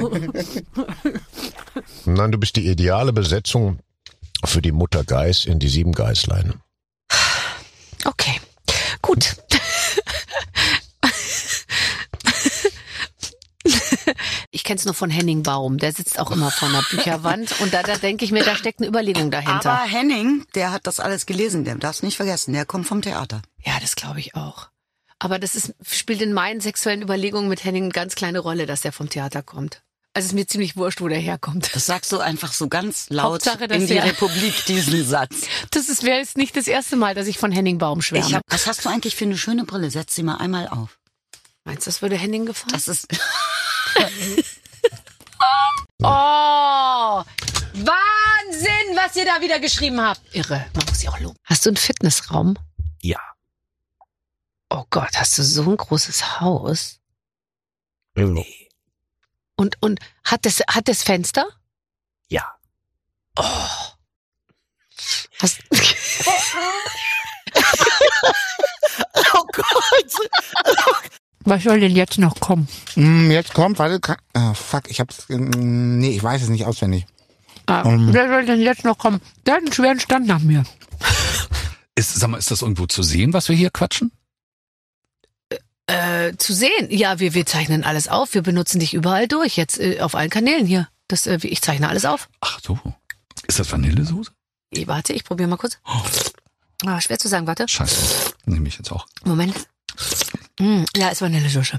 Nein, du bist die ideale Besetzung für die Mutter Geiß in die sieben Geißlein. Okay, gut. Ich kenne es nur von Henning Baum, der sitzt auch immer vor einer Bücherwand und da, da denke ich mir, da steckt eine Überlegung dahinter. Aber Henning, der hat das alles gelesen, der darf's nicht vergessen, der kommt vom Theater. Ja, das glaube ich auch. Aber das ist, spielt in meinen sexuellen Überlegungen mit Henning eine ganz kleine Rolle, dass der vom Theater kommt. Also es ist mir ziemlich wurscht, wo der herkommt. Das sagst du einfach so ganz laut Hauptsache, dass in die er- Republik, diesen Satz. Das ist, wäre jetzt nicht das erste Mal, dass ich von Henning Baum schwärme. Ich hab, was hast du eigentlich für eine schöne Brille? Setz sie mal einmal auf. Meinst du, das würde Henning gefallen? Das ist... Oh, Wahnsinn, was ihr da wieder geschrieben habt. Irre, man muss sie auch loben. Hast du einen Fitnessraum? Ja. Oh Gott, hast du so ein großes Haus? Nee. Und, und hat das, hat das Fenster? Ja. Oh. Hast Oh Gott! Was soll denn jetzt noch kommen? Mm, jetzt kommt, warte, kann, ah, fuck, ich hab's, mm, nee, ich weiß es nicht auswendig. Ah, Um, wer soll denn jetzt noch kommen? Der hat einen schweren Stand nach mir. Ist, sag mal, ist das irgendwo zu sehen, was wir hier quatschen? äh, zu sehen? Ja, wir, wir zeichnen alles auf. Wir benutzen dich überall durch. Jetzt äh, auf allen Kanälen hier. Das, äh, ich zeichne alles auf. Ach so. Ist das Vanillesoße? Eh, warte, ich probiere mal kurz. Ah, schwer zu sagen, warte. Scheiße. Nehme ich jetzt auch. Moment. Mm, ja, ist Vanillesoße.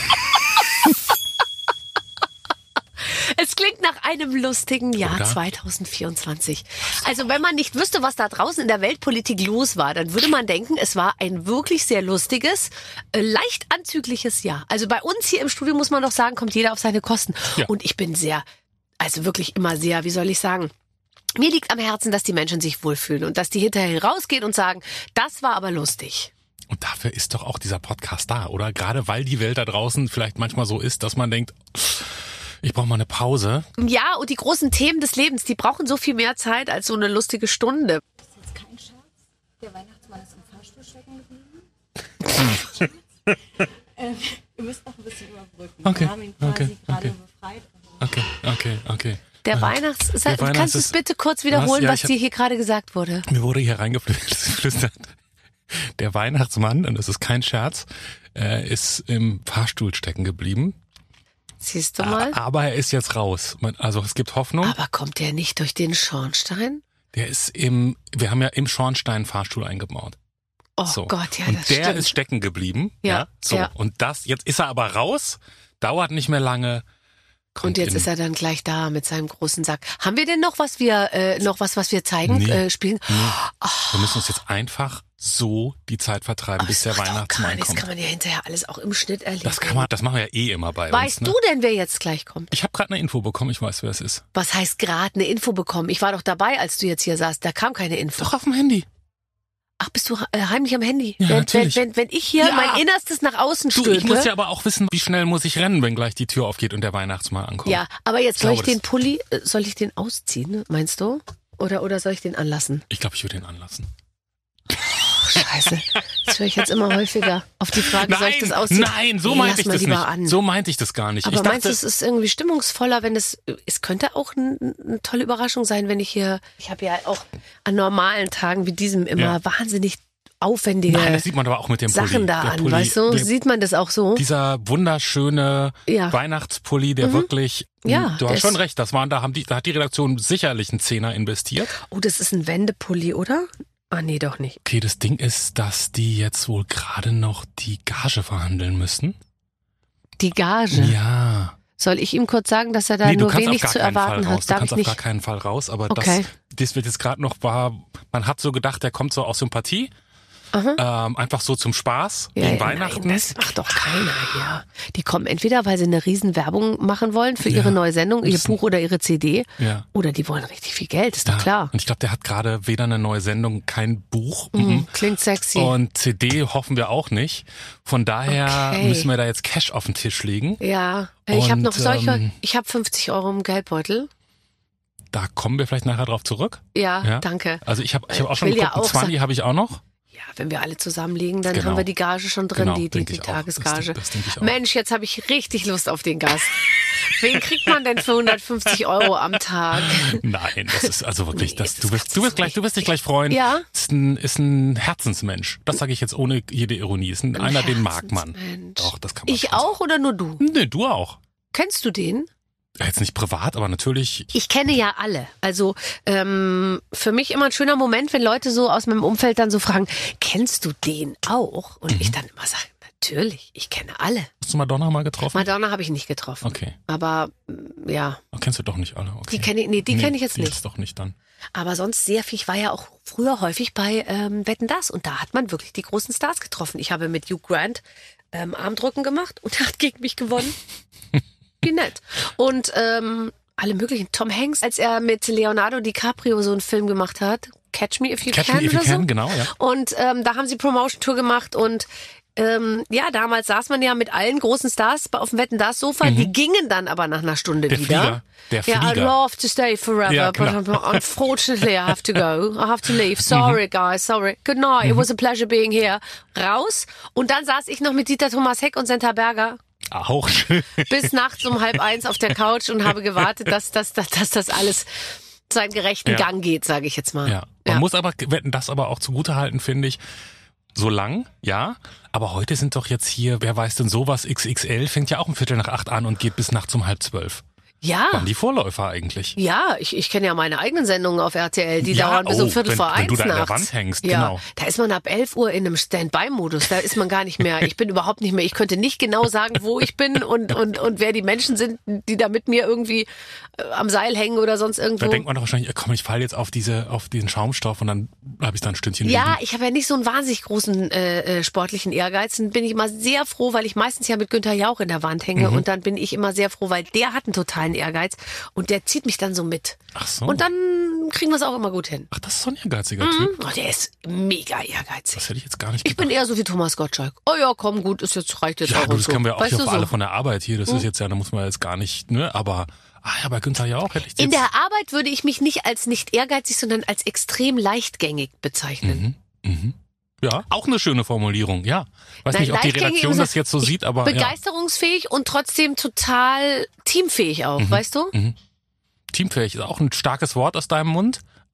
Es klingt nach einem lustigen Jahr Oder? zwanzig vierundzwanzig. Also wenn man nicht wüsste, was da draußen in der Weltpolitik los war, dann würde man denken, es war ein wirklich sehr lustiges, äh, leicht anzügliches Jahr. Also bei uns hier im Studio muss man doch sagen, kommt jeder auf seine Kosten. Ja. Und ich bin sehr, also wirklich immer sehr, wie soll ich sagen, mir liegt am Herzen, dass die Menschen sich wohlfühlen und dass die hinterher rausgehen und sagen, das war aber lustig. Und dafür ist doch auch dieser Podcast da, oder? Gerade weil die Welt da draußen vielleicht manchmal so ist, dass man denkt, ich brauche mal eine Pause. Ja, und die großen Themen des Lebens, die brauchen so viel mehr Zeit als so eine lustige Stunde. Das ist jetzt kein Scherz. Der Weihnachtsmann ist im Fahrstuhl stecken geblieben. äh, ihr müsst noch ein bisschen überbrücken. Okay, Wir haben ihn quasi okay, gerade okay. befreit. Okay, okay, okay. Der Ja. Weihnachts... Der Weihnachts- Kannst du es ist- bitte kurz wiederholen, Was? Ja, was ich hab- dir hier gerade gesagt wurde? Mir wurde hier reingeflüstert. Der Weihnachtsmann, und das ist kein Scherz, äh, ist im Fahrstuhl stecken geblieben. Siehst du mal? Aber er ist jetzt raus. Man- Also es gibt Hoffnung. Aber kommt der nicht durch den Schornstein? Der ist im, wir haben ja im Schornstein einen Fahrstuhl eingebaut. Oh So. Gott, ja, und das der stimmt. ist stecken geblieben. Ja, so. ja. Und das, jetzt ist er aber raus. dauert nicht mehr lange. Und jetzt ist er dann gleich da mit seinem großen Sack. Haben wir denn noch was wir äh, noch was was wir zeigen Nee. äh, spielen? Nee. Oh. Wir müssen uns jetzt einfach so die Zeit vertreiben, bis der Weihnachtsmann Das kommt. kann man ja hinterher alles auch im Schnitt erleben. Das kann man, das machen wir ja eh immer bei Weißt uns. Ne? du denn, wer jetzt gleich kommt? Ich habe gerade eine Info bekommen, ich weiß, wer es ist. Was heißt gerade eine Info bekommen? Ich war doch dabei, als du jetzt hier saßt. Da kam keine Info. Doch auf dem Handy. Ach, bist du äh, heimlich am Handy? Ja, wenn, natürlich. Wenn, wenn, wenn ich hier Ja. mein Innerstes nach außen Du, stülpe. ich muss ja aber auch wissen, wie schnell muss ich rennen, wenn gleich die Tür aufgeht und der Weihnachtsmann ankommt. Ja, aber jetzt soll ich glaube, den Pulli, äh, soll ich den ausziehen, meinst du? Oder, oder soll ich den anlassen? Ich glaube, ich würde ihn anlassen. Oh, scheiße. Das höre ich jetzt immer häufiger. Auf die Frage, soll ich das ausziehen? Nein, so Nee, meinte lass ich mal das lieber nicht. An. So meinte ich das gar nicht. Aber ich meinst du, dachte, es ist irgendwie stimmungsvoller, wenn es, es könnte auch ein, eine tolle Überraschung sein, wenn ich hier, ich habe ja auch an normalen Tagen wie diesem immer Ja. wahnsinnig aufwendige nein, das sieht man aber auch mit dem Pulli. Sachen da Der an, Pulli, weißt du? der- Sieht man das auch so? Dieser wunderschöne Ja. Weihnachtspulli, der Mhm. wirklich, Ja, du der hast schon ist- recht, das waren, da haben die, da hat die Redaktion sicherlich einen Zehner investiert. Oh, das ist ein Wendepulli, oder? Ah, nee, doch nicht. Okay, das Ding ist, dass die jetzt wohl gerade noch die Gage verhandeln müssen. Die Gage. Ja. Soll ich ihm kurz sagen, dass er da nee, du nur kannst wenig auf zu gar keinen erwarten Fall raus. hat? Du Darf kannst ich auf gar nicht? keinen Fall raus, aber Okay. das, das wird jetzt gerade noch, war, man hat so gedacht, der kommt so aus Sympathie. Ähm, einfach so zum Spaß, Ja, wegen ja, Weihnachten. Nein, das macht doch keiner hier. Die kommen entweder, weil sie eine riesen Werbung machen wollen für ihre neue Sendung, ihr Buch oder ihre C D, Ja. oder die wollen richtig viel Geld, ist Ja. doch klar. Und ich glaube, der hat gerade weder eine neue Sendung, kein Buch. Mhm, mhm. klingt sexy. Und C D hoffen wir auch nicht. Von daher Okay. müssen wir da jetzt Cash auf den Tisch legen. Ja, ich habe Und, noch solche, ähm, ich habe fünfzig Euro im Geldbeutel. Da kommen wir vielleicht nachher drauf zurück. Ja, danke. Also ich habe ich hab auch Ich schon will ja geguckt, auch einen zwanzig habe ich auch noch. Ja, wenn wir alle zusammenlegen, dann Genau. haben wir die Gage schon drin, Genau, die, die, denk die ich auch. Tagesgage. Das- das denk ich auch. Mensch, jetzt habe ich richtig Lust auf den Gast. Wen kriegt man denn für hundertfünfzig Euro am Tag? Nein, das ist also wirklich, das, du wirst, du wirst gleich, du wirst dich gleich freuen. Ja? Ist ein, ist ein Herzensmensch. Das sage ich jetzt ohne jede Ironie. Ist ein, Ein einer, den mag man. Herzensmensch. Doch, das kann man. Ich auch oder nur du? Nee, du auch. Kennst du den? Jetzt nicht privat, aber natürlich. Ich kenne ja alle. Also ähm, für mich immer ein schöner Moment, wenn Leute so aus meinem Umfeld dann so fragen, kennst du den auch? Und Mhm. ich dann immer sage, natürlich, ich kenne alle. Hast du Madonna mal getroffen? Madonna habe ich nicht getroffen. Okay. Aber mm, ja, Oh, kennst du doch nicht alle. Okay. die kenne ich, nee, die kenne ich jetzt die nicht. Jetzt doch nicht dann. Aber sonst sehr viel. Ich war ja auch früher häufig bei ähm, Wetten, das und da hat man wirklich die großen Stars getroffen. Ich habe mit Hugh Grant ähm, Armdrücken gemacht und er hat gegen mich gewonnen. Wie nett. Und ähm, alle möglichen. Tom Hanks, als er mit Leonardo DiCaprio so einen Film gemacht hat, Catch Me If You Catch Can Me If You oder so. Can, genau, ja. Und ähm, da haben sie Promotion-Tour gemacht und ähm, ja, damals saß man ja mit allen großen Stars auf dem Wetten, das Sofa. Mhm. Die gingen dann aber nach einer Stunde Der wieder. Flieger. Der Ja, I'd Flieger. love to stay forever, Ja, genau. but unfortunately I have to go. I have to leave. Sorry, guys, sorry. Good night. It was a pleasure being here. Raus. Und dann saß ich noch mit Dieter Thomas Heck und Senta Berger Auch schön. bis nachts um halb eins auf der Couch und habe gewartet, dass, dass, dass, dass das alles seinen gerechten Ja. Gang geht, sage ich jetzt mal. Ja. Man muss aber Wetten, das aber auch zugute halten, finde ich. So lang, ja. Aber heute sind doch jetzt hier, wer weiß denn sowas, X X L fängt ja auch um Viertel nach acht an und geht bis nachts um halb zwölf. Ja. Waren die Vorläufer eigentlich? Ja, ich, ich kenne ja meine eigenen Sendungen auf R T L, die Ja, dauern bis oh, um Viertel wenn- vor wenn eins du da an der nachts. Wand hängst, ja, genau. Da ist man ab elf Uhr in einem Standby-Modus, da ist man gar nicht mehr, ich bin überhaupt nicht mehr, ich könnte nicht genau sagen, wo ich bin und, und, und wer die Menschen sind, die da mit mir irgendwie äh, am Seil hängen oder sonst irgendwo. Da denkt man doch wahrscheinlich, komm, ich falle jetzt auf diese, auf diesen Schaumstoff und dann habe ich da ein Stündchen Ja, liegen. ich habe ja nicht so einen wahnsinnig großen äh, äh, sportlichen Ehrgeiz. Dann bin ich immer sehr froh, weil ich meistens ja mit Günther Jauch in der Wand hänge Mhm. und dann bin ich immer sehr froh, weil der hat einen totalen Ehrgeiz und der zieht mich dann so mit. Ach so. Und dann kriegen wir es auch immer gut hin. Ach, das ist so ein ehrgeiziger Mhm. Typ. Oh, der ist mega ehrgeizig. Das hätte ich jetzt gar nicht Ich bin eher so wie Thomas Gottschalk. Oh ja, komm, gut, ist jetzt reicht jetzt Ja, auch. du, und das so. können wir auch Weißt hier du auf so? alle von der Arbeit hier. Das Mhm. ist jetzt ja, da muss man jetzt gar nicht, ne, aber, ah ja, bei Günther Jauch hätte ich jetzt. In der Arbeit würde ich mich nicht als nicht ehrgeizig, sondern als extrem leichtgängig bezeichnen. Mhm. Mhm. Ja, auch eine schöne Formulierung, ja. Weiß Nein, nicht, ob die leichtgängig Redaktion im das Sinne- jetzt so sieht, aber ja. Begeisterungsfähig und trotzdem total teamfähig auch, Mhm. weißt du? Mhm. Teamfähig ist auch ein starkes Wort aus deinem Mund,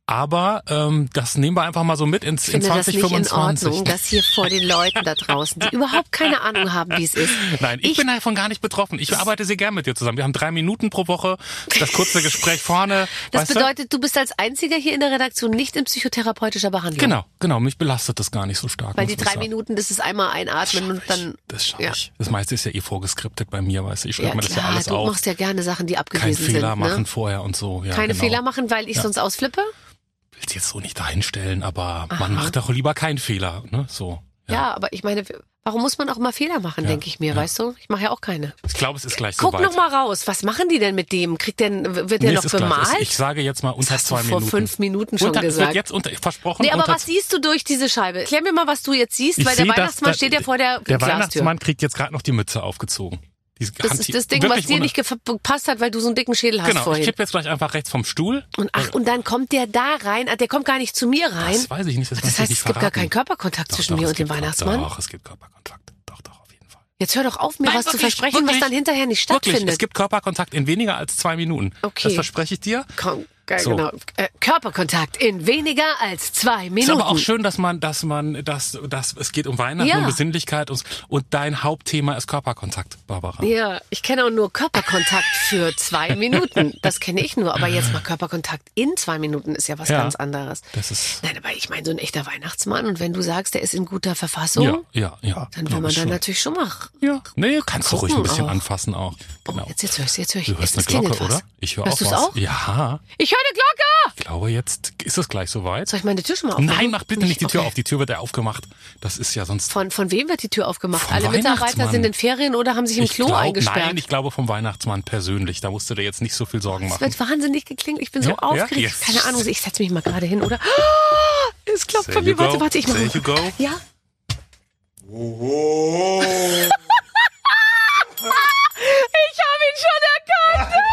Aber ähm, das nehmen wir einfach mal so mit ins, Ich in finde das zwanzig nicht in fünfundzwanzig. Ordnung, dass hier vor den Leuten da draußen, die überhaupt keine Ahnung haben, wie es ist. Nein, ich, ich bin davon gar nicht betroffen. Ich arbeite sehr gern mit dir zusammen. Wir haben drei Minuten pro Woche, das kurze Gespräch vorne. Das weißt bedeutet, du? du bist als Einziger hier in der Redaktion nicht in psychotherapeutischer Behandlung. Genau, genau. Mich belastet das gar nicht so stark. Weil die drei Minuten, das ist einmal einatmen und dann... Das schaffe ja. ich. Das meiste ist ja eh vorgeskriptet bei mir, weißt du. Ich schreibe Ja, mir das klar, ja alles du auf. machst ja gerne Sachen, die abgelesen Kein sind. Fehler machen ne? vorher und so. Ja, Keine genau. Fehler machen, weil ich Ja. sonst ausflippe? Will's jetzt so nicht dahinstellen, aber Aha. man macht doch lieber keinen Fehler, ne? So. Ja, aber ich meine, warum muss man auch mal Fehler machen, Ja, denke ich mir, ja. weißt du? Ich mache ja auch keine. Ich glaube, es ist gleich Guck soweit. noch mal raus, was machen die denn mit dem? Kriegt der, wird der Nee, es noch ist gleich. bemalt? Ich sage jetzt mal unter Das hast zwei du vor Minuten. fünf Minuten schon unter, gesagt. Wird jetzt unter, versprochen. Nee, aber unter, was siehst du durch diese Scheibe? Erklär mir mal, was du jetzt siehst, ich weil der sehe, dass Weihnachtsmann da- steht ja vor der, Der Glastür. Weihnachtsmann kriegt jetzt gerade noch die Mütze aufgezogen. Die Das Hand- ist das Ding, was wirklich dir ohne- nicht gef- gepasst hat, weil du so einen dicken Schädel hast Genau, ich vorhin. kippe jetzt gleich einfach rechts vom Stuhl. Und ach, und dann kommt der da rein, ah, der kommt gar nicht zu mir rein. Das weiß ich nicht, das, Das weiß ich heißt, nicht es gibt gar verraten. keinen Körperkontakt Doch, zwischen doch, mir es und dem gibt- Weihnachtsmann. Doch, es gibt Körperkontakt. Jetzt hör doch auf, mir Nein, was zu wirklich, versprechen, was wirklich. dann hinterher nicht Wirklich, stattfindet. es gibt Körperkontakt in weniger als zwei Minuten. Okay. Das verspreche ich dir. Komm, geil, So. genau. Äh, Körperkontakt in weniger als zwei Ist Minuten. aber auch schön, dass man, dass man, dass, dass es geht um Weihnachten, Ja. um Besinnlichkeit und, und dein Hauptthema ist Körperkontakt, Barbara. Ja, ich kenne auch nur Körperkontakt für zwei Minuten. Das kenne ich nur. Aber jetzt mal Körperkontakt in zwei Minuten ist ja was Ja. ganz anderes. Das ist Nein, aber ich meine, so ein echter Weihnachtsmann. Und wenn du sagst, der ist in guter Verfassung, ja, ja, ja. dann will glaub man ich dann schon. natürlich schon mal. Ja. Nee, kannst du ruhig ein gucken bisschen auch. anfassen auch. Genau. Jetzt, jetzt hörst du, jetzt hör ich. Du hörst jetzt, eine es Glocke, klingelt was. oder? Ich höre Hörst auch du's was. auch? Ja. Ich höre eine Glocke! Ich glaube, jetzt ist es gleich soweit. Soll ich meine Tür schon mal aufmachen? Nein, mach bitte nicht die Tür Okay. auf. Die Tür wird ja aufgemacht. Das ist ja sonst. Von, von wem wird die Tür aufgemacht? Vom Alle Mitarbeiter Weihnachtsmann. sind in Ferien oder haben sich im Ich Klo glaub, eingesperrt? Nein, ich glaube vom Weihnachtsmann persönlich. Da musst du dir jetzt nicht so viel Sorgen Es machen. wird wahnsinnig geklingelt. Ich bin so Ja, ja, aufgeregt. yes. Keine Ahnung. Ich setze mich mal gerade hin, oder? Ah, es klopft There von mir. you go. Warte, warte, ich mache. There you go. Ja. Ich habe ihn schon erkannt.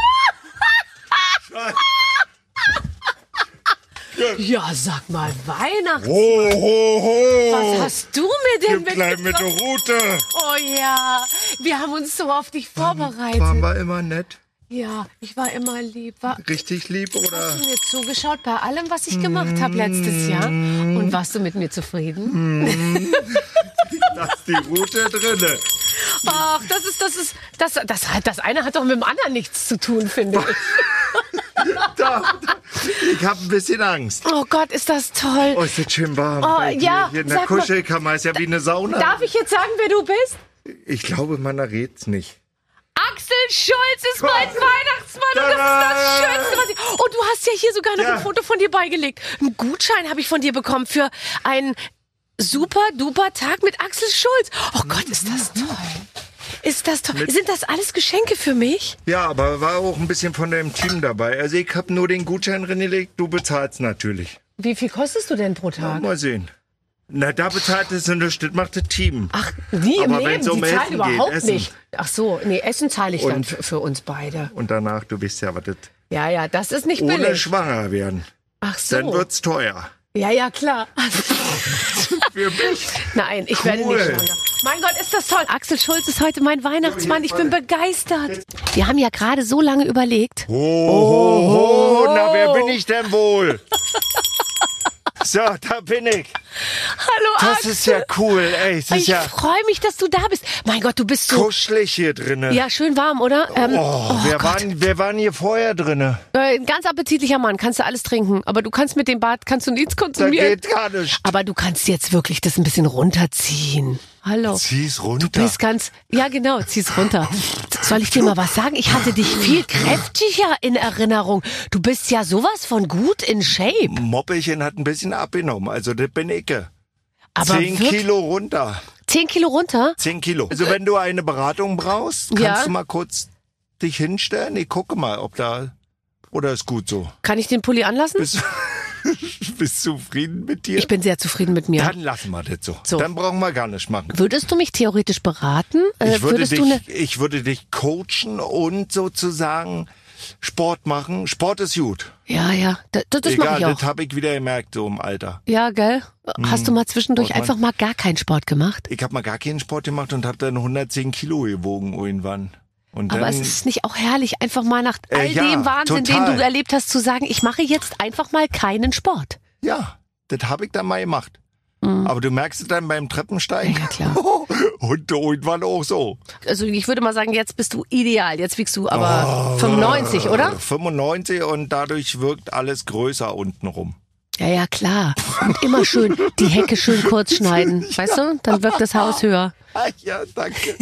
Ja, sag mal, Weihnachtsmann. Ho, ho, ho. Was hast du mir denn Gib gleich mit der Rute. Oh ja, wir haben uns so auf dich vorbereitet. Waren wir immer nett? Ja, ich war immer lieb. War, Richtig lieb, oder? hast du mir zugeschaut bei allem, was ich gemacht habe letztes Jahr? Und warst du mit mir zufrieden? Lass die Rute drinne. Ach, das ist, das ist, das, das, hat- das eine hat doch mit dem anderen nichts zu tun, finde ich. Ich habe ein bisschen Angst. Oh Gott, ist das toll. Oh, ist das schön warm. Oh, bei dir. ja, Hier in der sag mal, Kuschelkammer ist ja wie eine Sauna. Darf ich jetzt sagen, wer du bist? Ich glaube, man errät's nicht. Axel Schulz ist mein Weihnachtsmann und das ist das Schönste, was ich... Oh, du hast ja hier sogar noch Ja. ein Foto von dir beigelegt. Einen Gutschein habe ich von dir bekommen für einen super duper Tag mit Axel Schulz. Oh Gott, ist das toll. Ist das toll. Mit- Sind das alles Geschenke für mich? Ja, aber war auch ein bisschen von deinem Team dabei. Also ich habe nur den Gutschein reingelegt, du bezahlst natürlich. Wie viel kostest du denn pro Ja, Tag? mal sehen. Na, da bezahlt es nichts, das macht das Team. Ach, nie im Aber Leben. wenn's um Die zahlen Essen überhaupt geht, Essen. nicht. Ach so, nee, Essen zahle ich dann Und- für, für uns beide. Und danach, du weißt ja, was das... Ja, ja, das ist nicht Ohne billig. schwanger werden. Ach so. Dann wird's teuer. Ja, ja, klar. Für mich. Nein, ich werde Cool. nicht schwanger. Mein Gott, ist das toll. Axel Schulz ist heute mein Weihnachtsmann. Ich bin begeistert. Wir haben ja gerade so lange überlegt. Ho, ho, ho. Na, wer bin ich denn wohl? So, da bin ich. Hallo, Das Axel. ist ja cool, ey. Es ist Ich ja freue mich, dass du da bist. Mein Gott, du bist so... kuschelig hier drinne. Ja, schön warm, oder? Ähm, Oh, oh wer, Gott. waren, wer waren hier vorher drinne? Äh, Ein ganz appetitlicher Mann, kannst du alles trinken. Aber du kannst mit dem Bart, kannst du nichts Da konsumieren. geht gar nicht. Aber du kannst jetzt wirklich das ein bisschen runterziehen. Hallo. Zieh's runter. Du bist ganz, ja genau, zieh's runter. Soll ich dir mal was sagen? Ich hatte dich viel kräftiger in Erinnerung. Du bist ja sowas von gut in Shape. Moppelchen hat ein bisschen abgenommen, also das bin ich. Aber Zehn wirklich- Kilo runter. Zehn Kilo runter? Zehn Kilo. Also wenn du eine Beratung brauchst, kannst Ja. du mal kurz dich hinstellen. Ich gucke mal, ob da... Oder ist gut so? Kann ich den Pulli anlassen? Bist, bist du zufrieden mit dir? Ich bin sehr zufrieden mit mir. Dann lassen wir das so. So. Dann brauchen wir gar nicht machen. Würdest du mich theoretisch beraten? Äh, Ich würde, würdest dich, du ne ich würde dich coachen und sozusagen Sport machen. Sport ist gut. Ja, ja, das, das mache Egal, ich auch. das habe ich wieder gemerkt, so im Alter. Ja, gell? Hast du mal zwischendurch Braucht man- einfach mal gar keinen Sport gemacht? Ich habe mal gar keinen Sport gemacht und habe dann hundertzehn Kilo gewogen irgendwann. Und Aber dann, es ist nicht auch herrlich, einfach mal nach all Äh, ja, dem Wahnsinn, total. den du erlebt hast, zu sagen, ich mache jetzt einfach mal keinen Sport. Ja, das habe ich dann mal gemacht. Mhm. Aber du merkst es dann beim Treppensteigen. Ja, klar. Und irgendwann auch so. Also ich würde mal sagen, jetzt bist du ideal. Jetzt wiegst du aber Oh, fünfundneunzig, oder? fünfundneunzig und dadurch wirkt alles größer untenrum. Ja, ja, klar. Und immer schön die Hecke schön kurz schneiden. Weißt du? Dann wirkt das Haus höher. Ja, danke.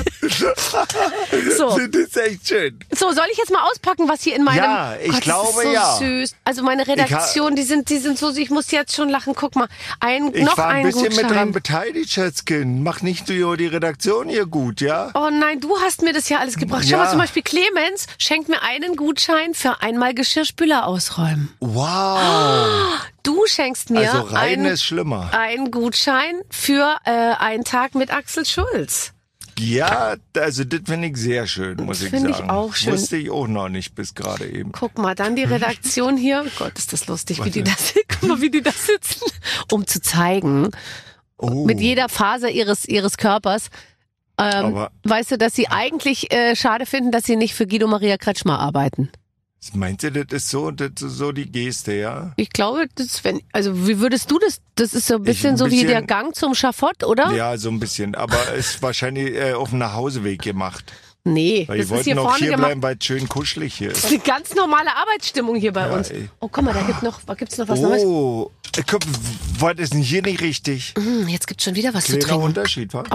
So. Das ist echt schön. So, soll ich jetzt mal auspacken, was hier in meinem... Ja, ich Gott, glaube, das ist so ja. süß. Also meine Redaktion, die sind, die sind so, ich muss jetzt schon lachen. Guck mal, ein, Ich noch war ein ein bisschen Gutschein. mit dran beteiligt, Schätzchen. Mach nicht nur die Redaktion hier gut, ja? Oh nein, du hast mir das ja alles gebracht. Schau Ja. mal, zum Beispiel Clemens schenkt mir einen Gutschein für einmal Geschirrspüler ausräumen. Wow. Du schenkst mir Also rein einen, ist schlimmer. einen Gutschein für äh, einen Tag mit Axel Schulz. Ja, also das finde ich sehr schön, muss ich Finde ich sagen. auch schön. Wusste ich auch noch nicht bis gerade eben. Guck mal, dann die Redaktion hier. Oh Gott, ist das lustig, wie die das, guck mal, wie die da sitzen. Um zu zeigen, Oh. mit jeder Faser ihres, ihres Körpers, ähm, Aber- weißt du, dass sie eigentlich äh, schade finden, dass sie nicht für Guido Maria Kretschmer arbeiten. Meinst du, das ist so, das ist so die Geste, ja? Ich glaube, das, wenn, also wie würdest du das, das ist so ein bisschen ein so wie bisschen- der Gang zum Schafott, oder? Ja, so ein bisschen. Aber ist wahrscheinlich äh, auf dem Nachhauseweg gemacht. Nee, Weil das wir ist hier wollten noch vorne hier gemacht. bleiben, weil es schön kuschelig hier Das ist. ist eine ganz normale Arbeitsstimmung hier bei Ja, uns. ey. Oh, guck mal, da gibt noch, da gibt's noch was Neues. Oh, äh, guck, war das nicht hier nicht richtig? Mm, jetzt gibt's schon wieder was zu Kleiner trinken. Unterschied, wa?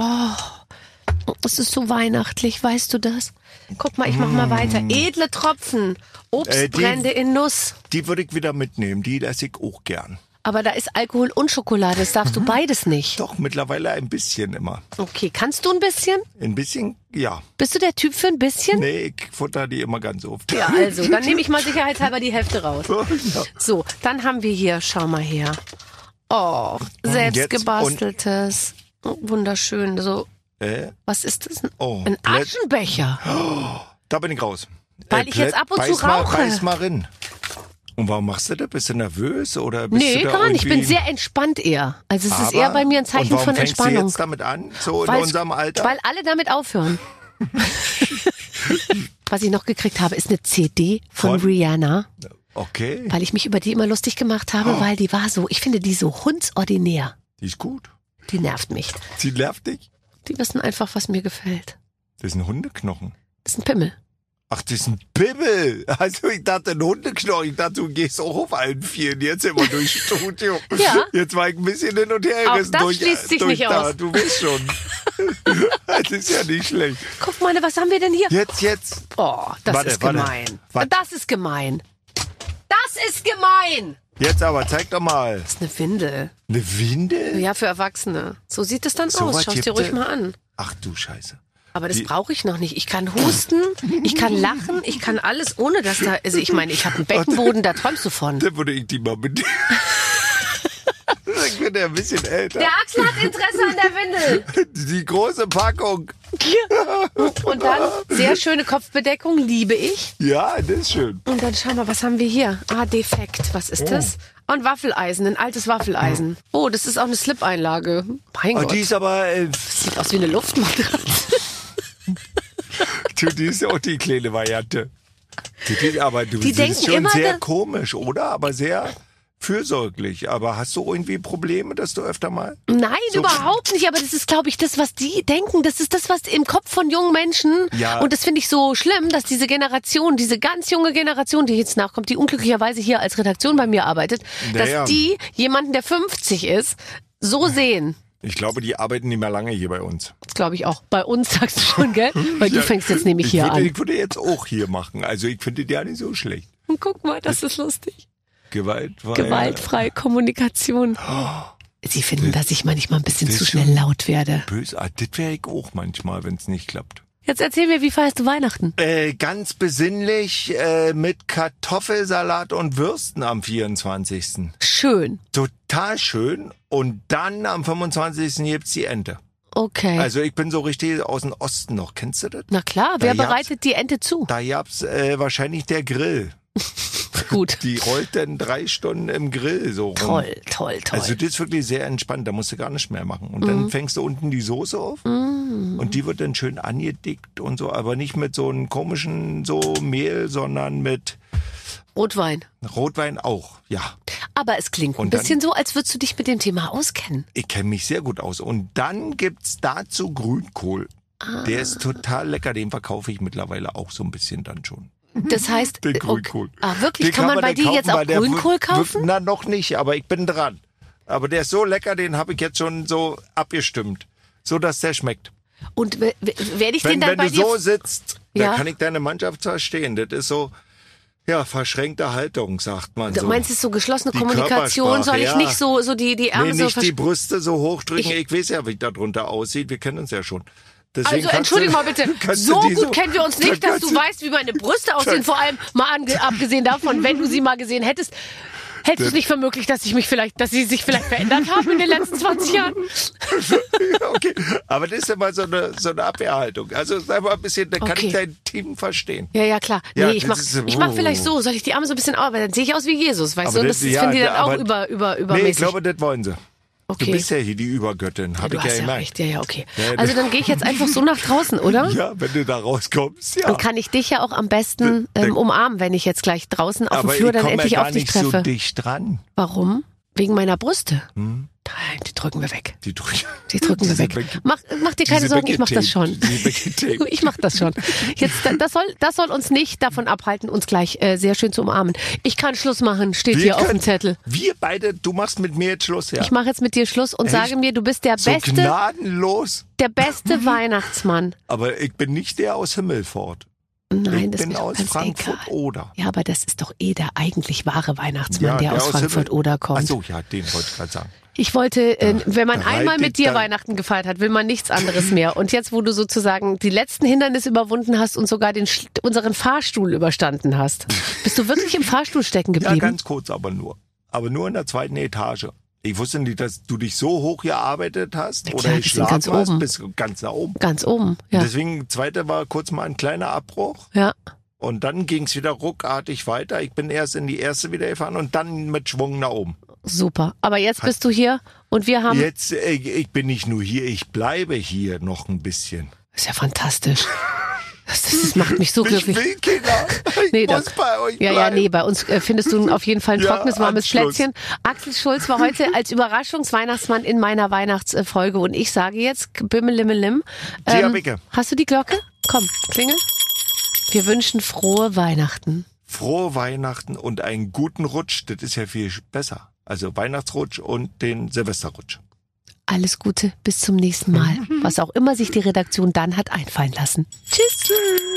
Oh, es ist so weihnachtlich, weißt du das? Guck mal, ich mach mal weiter. Edle Tropfen, Obstbrände Mm. Äh, die- in Nuss. Die würde ich wieder mitnehmen, die esse ich auch gern. Aber da ist Alkohol und Schokolade, das darfst du beides nicht. Doch, mittlerweile ein bisschen immer. Okay, kannst du ein bisschen? Ein bisschen, ja. Bist du der Typ für ein bisschen? Nee, ich futter die immer ganz oft. Ja, also, dann nehme ich mal sicherheitshalber die Hälfte raus. Ja. So, dann haben wir hier, schau mal her. Oh, selbst jetzt gebasteltes. Oh, wunderschön. So, Äh, was ist das? oh, Ein Plätt- Aschenbecher. Da bin ich raus. Weil ich jetzt Plätt- ab und zu beiß mal, rauche. Beiß mal rein. Und warum machst du das? Bist du nervös? Oder bist Nee, du da gar nicht. Ich bin irgendwie- sehr entspannt eher. Also es ist Aber- eher bei mir ein Zeichen und warum von fängst Entspannung. Du jetzt damit an, so in Weil's- unserem Alter? Weil alle damit aufhören. Was ich noch gekriegt habe, ist eine C D von, Von? Rihanna, Okay, weil ich mich über die immer lustig gemacht habe, weil die war so, ich finde die so hundsordinär. die ist gut. Die nervt mich. Sie nervt dich. Die wissen einfach, was mir gefällt. Das ist ein Hundeknochen. Das ist ein Pimmel. Ach, das ist ein Pimmel. Also ich dachte, ein Hundeknochen. Ich dachte, du gehst auch auf allen Vieren jetzt immer durchs Studio. Ja. Jetzt war ich ein bisschen hin und her Auch gerissen. das durch, schließt sich durch nicht da. aus. Du bist schon. Das ist ja nicht schlecht. Guck mal, was haben wir denn hier? Jetzt, jetzt. Oh, das Warte, ist warte. gemein. Warte. Das ist gemein. Das ist gemein. Jetzt aber, zeig doch mal. Das ist eine Windel. Eine Windel? Ja, für Erwachsene. So sieht es dann So aus. was Schau es dir gibt ruhig es? mal an. Ach du Scheiße. Aber das Die- brauche ich noch nicht. Ich kann husten, ich kann lachen, ich kann alles, ohne dass da. Also ich meine, ich habe einen Beckenboden, da träumst du von. Dann würde ich die mal mit. Ich bin ja ein bisschen älter. Der Axel hat Interesse an der Windel. Die große Packung. Und dann sehr schöne Kopfbedeckung, liebe ich. Ja, das ist schön. Und dann schau mal, was haben wir hier? Ah, defekt. Was ist das? Oh, ein Waffeleisen, ein altes Waffeleisen. Oh, das ist auch eine Slip-Einlage. Mein Oh, Gott. die ist aber, äh, Das sieht aus wie eine Luftmatratze. du, die ist ja auch die kleine Variante. Die, die, aber du, Die das denken ist schon immer, sehr da- komisch, oder? Aber sehr fürsorglich. Aber hast du irgendwie Probleme, dass du öfter mal... Nein, So- überhaupt nicht. Aber das ist, glaube ich, das, was die denken. Das ist das, was im Kopf von jungen Menschen. Ja. Und das finde ich so schlimm, dass diese Generation, diese ganz junge Generation, die jetzt nachkommt, die unglücklicherweise hier als Redaktion bei mir arbeitet, Naja. dass die jemanden, der fünfzig ist, so sehen. Ich glaube, die arbeiten nicht mehr lange hier bei uns. Das glaube ich auch. Bei uns sagst du schon, gell? Weil du Ja, fängst jetzt nämlich ich hier würde, an. Ich würde jetzt auch hier machen. Also ich finde die ja nicht so schlecht. Und guck mal, das ist lustig. Gewaltfrei. Gewaltfreie Kommunikation. Sie finden, dass ich manchmal ein bisschen das zu ist schnell schon laut werde. Böse. Ah, das wäre ich auch manchmal, wenn es nicht klappt. Jetzt erzähl mir, wie feierst du Weihnachten? Äh, ganz besinnlich äh, mit Kartoffelsalat und Würsten am vierundzwanzigsten Schön. Total schön. Und dann am fünfundzwanzigsten gibt's die Ente. Okay. Also ich bin so richtig aus dem Osten noch. Kennst du das? Na klar, wer Da gab's- bereitet die Ente zu? Da gab's äh, wahrscheinlich der Grill. Gut. Die rollt dann drei Stunden im Grill so rum. Toll, toll, toll. Also das ist wirklich sehr entspannt, da musst du gar nicht mehr machen. Und dann Mhm. fängst du unten die Soße auf Mhm. und die wird dann schön angedickt und so, aber nicht mit so einem komischen so Mehl, sondern mit Rotwein. Rotwein auch, ja. Aber es klingt ein Und dann- bisschen so, als würdest du dich mit dem Thema auskennen. Ich kenne mich sehr gut aus. Und dann gibt's dazu Grünkohl. Ah. Der ist total lecker, den verkaufe ich mittlerweile auch so ein bisschen dann schon. Das heißt, Den äh, Grünkohl. okay. Ah, wirklich? Den Kann man bei dann dir jetzt kaufen, auch weil der Grünkohl wird- kaufen? Wird, na, noch nicht, aber ich bin dran. Aber der ist so lecker, den habe ich jetzt schon so abgestimmt. So, dass der schmeckt. Und w- w- werde ich Wenn, den dann wenn bei du dir... so sitzt, Ja. dann kann ich deine Mannschaft verstehen. Das ist so, ja, verschränkte Haltung, sagt man Du so. meinst, es ist so geschlossene Die Kommunikation? Soll Körpersprache, ich ja. nicht so, so die, die Ärmel Nee, so nicht die versch- Brüste so hochdrücken. Ich- Ich, weiß ja, wie das drunter aussieht. Wir kennen uns ja schon. Deswegen Also kannst entschuldige du- mal bitte, kannst so du die gut kennen wir uns nicht, dass kannst du weißt, wie meine Brüste aussehen. Vor allem mal ange abgesehen davon, wenn du sie mal gesehen hättest, hältst du es nicht für möglich, dass ich mich vielleicht, dass sie sich vielleicht verändert haben in den letzten zwanzig Jahren? Okay, aber das ist immer so eine, so eine Abwehrhaltung. Also sag mal ein bisschen, dann kann Okay. ich dein Team verstehen. Ja, ja, klar. Ja, Nee, ich das mach, ist so- ich mach vielleicht so, soll ich die Arme so ein bisschen, aber dann sehe ich aus wie Jesus, weißt Aber du? Und das- das, ja, finden die dann aber- auch über, über, Nee, übermäßig. ich glaube, das wollen sie. Okay. Du bist ja hier die Übergöttin, Ja, hab du ich hast ja ja gemerkt. recht, ja, ja, okay. Ja, Also das- dann gehe ich jetzt einfach so nach draußen, oder? Ja, wenn du da rauskommst, ja. Dann kann ich dich ja auch am besten Da- da- ähm, umarmen, wenn ich jetzt gleich draußen auf Aber dem Flur ich dann komme endlich ja gar auf dich nicht treffe. so dicht dran. Warum? Wegen meiner Brüste? Hm? Nein, die drücken wir weg. Die drücken, Die drücken wir Diese weg. weg- Mach, mach dir keine diese Sorgen, ich mach das schon. weggetaped, die weggetaped. Ich mach das schon. Jetzt, das soll, das soll uns nicht davon abhalten, uns gleich äh, sehr schön zu umarmen. Ich kann Schluss machen, steht Wir hier auf können- dem Zettel. Wir beide, du machst mit mir jetzt Schluss, ja. Ich mache jetzt mit dir Schluss und Echt? sage mir, du bist der so beste, gnadenlos. der beste Weihnachtsmann. Aber ich bin nicht der aus Himmelfort. Nein, ich das ist bin mir doch aus ganz Frankfurt egal. oder. Ja, aber das ist doch eh der eigentlich wahre Weihnachtsmann, der, aus Frankfurt oder kommt. Ach so, ja, den wollte ich gerade sagen. Ich wollte, äh, wenn man da einmal reitet mit dir dann- Weihnachten gefeiert hat, will man nichts anderes mehr. Und jetzt, wo du sozusagen die letzten Hindernisse überwunden hast und sogar den Sch- unseren Fahrstuhl überstanden hast, bist du wirklich im Fahrstuhl stecken Ja, geblieben? ganz kurz aber nur. Aber nur in der zweiten Etage. Ich wusste nicht, dass du dich so hoch gearbeitet hast Na oder klar, wir sind geschlafen ganz hast, oben. bis ganz nach oben. Ganz oben, ja. Deswegen, zweite war kurz mal ein kleiner Abbruch. Ja. Und dann ging es wieder ruckartig weiter. Ich bin erst in die erste wieder gefahren und dann mit Schwung nach oben. Super. Aber jetzt bist du hier und wir haben. Jetzt, äh, ich bin nicht nur hier, ich bleibe hier noch ein bisschen. Das ist ja fantastisch. Das, das, das macht mich so Ich glücklich. will Kinder. Ich Nee, muss das- bei euch Ja, ja, bleiben. nee, bei uns äh, findest du auf jeden Fall ein Ja, trockenes, warmes Anschluss. Plätzchen. Axel Schulz war heute als Überraschungsweihnachtsmann in meiner Weihnachtsfolge und ich sage jetzt Bimmelimmelim. Tia Bicke. Hast du die Glocke? Komm, klingel. Wir wünschen frohe Weihnachten. Frohe Weihnachten und einen guten Rutsch. Das ist ja viel besser. Also Weihnachtsrutsch und den Silvesterrutsch. Alles Gute, bis zum nächsten Mal. Was auch immer sich die Redaktion dann hat einfallen lassen. Tschüss.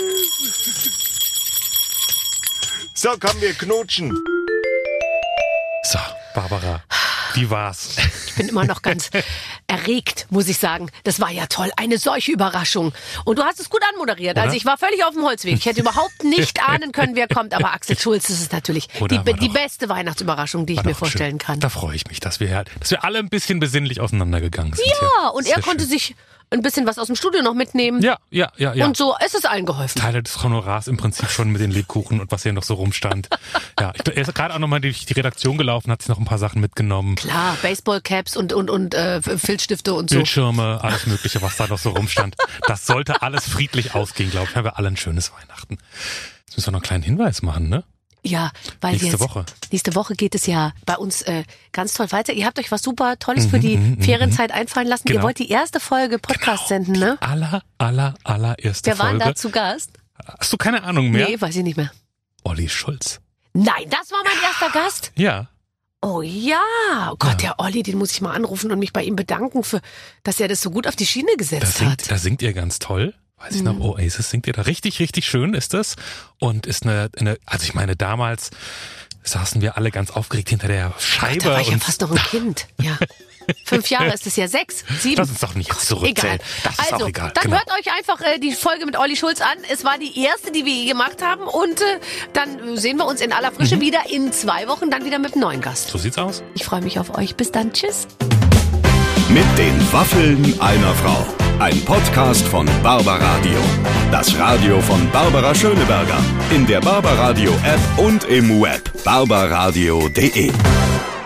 So, komm, wir knutschen. So, Barbara, wie war's? Ich bin immer noch ganz erregt, muss ich sagen. Das war ja toll. Eine solche Überraschung. Und du hast es gut anmoderiert. Oder? Also ich war völlig auf dem Holzweg. Ich hätte überhaupt nicht ahnen können, wer kommt. Aber Axel Schulz, das ist natürlich Oder die, war die doch- beste Weihnachtsüberraschung, die ich War mir doch vorstellen schön. kann. Da freue ich mich, dass wir, halt- dass wir alle ein bisschen besinnlich auseinandergegangen sind. Ja, und Sehr er konnte schön. sich ein bisschen was aus dem Studio noch mitnehmen. Ja, ja, ja, ja. Und so ist es allen geholfen. Teile des Honorars im Prinzip schon mit den Lebkuchen und was hier noch so rumstand. Ja, ich bin, er ist gerade auch nochmal durch die Redaktion gelaufen, hat sich noch ein paar Sachen mitgenommen. Klar, Baseballcaps und, und, und äh, Filzstifte und so. Bildschirme, alles Mögliche, was da noch so rumstand. Das sollte alles friedlich ausgehen, glaube ich. Haben wir alle ein schönes Weihnachten. Jetzt müssen wir noch einen kleinen Hinweis machen, ne? Ja, weil Nächste jetzt, Woche. Nächste Woche geht es ja bei uns äh, ganz toll weiter. Ihr habt euch was super Tolles Mhm, für die mhm, Ferienzeit einfallen lassen. Ihr Genau. wollt die erste Folge Podcast senden, ne? Aller, aller, allererste Wer war denn Folge. da zu Gast? Hast du keine Ahnung mehr? Nee, weiß ich nicht mehr. Olli Schulz. Nein, das war mein erster Gast? Ja. Oh ja. Oh Gott, der Olli, den muss ich mal anrufen und mich bei ihm bedanken, für, dass er das so gut auf die Schiene Da gesetzt singt, hat. da singt ihr ganz toll. Weiß ich noch, Oasis singt ihr da. Richtig, richtig schön ist das. Und ist eine, eine, also ich meine, damals saßen wir alle ganz aufgeregt hinter der Scheibe. Da war ich ja und fast noch ein Kind. Ja. Fünf Jahre ist es ja, sechs, sieben. Lass uns doch nicht jetzt zurückzählen. Egal. Das ist also, auch egal. dann Genau. hört euch einfach äh, die Folge mit Olli Schulz an. Es war die erste, die wir je gemacht haben. Und äh, dann sehen wir uns in aller Frische wieder in zwei Wochen, dann wieder mit einem neuen Gast. So sieht's aus. Ich freue mich auf euch. Bis dann. Tschüss. Mit den Waffeln einer Frau. Ein Podcast von Barbaradio. Das Radio von Barbara Schöneberger. In der Barbaradio App und im Web barbaradio punkt de.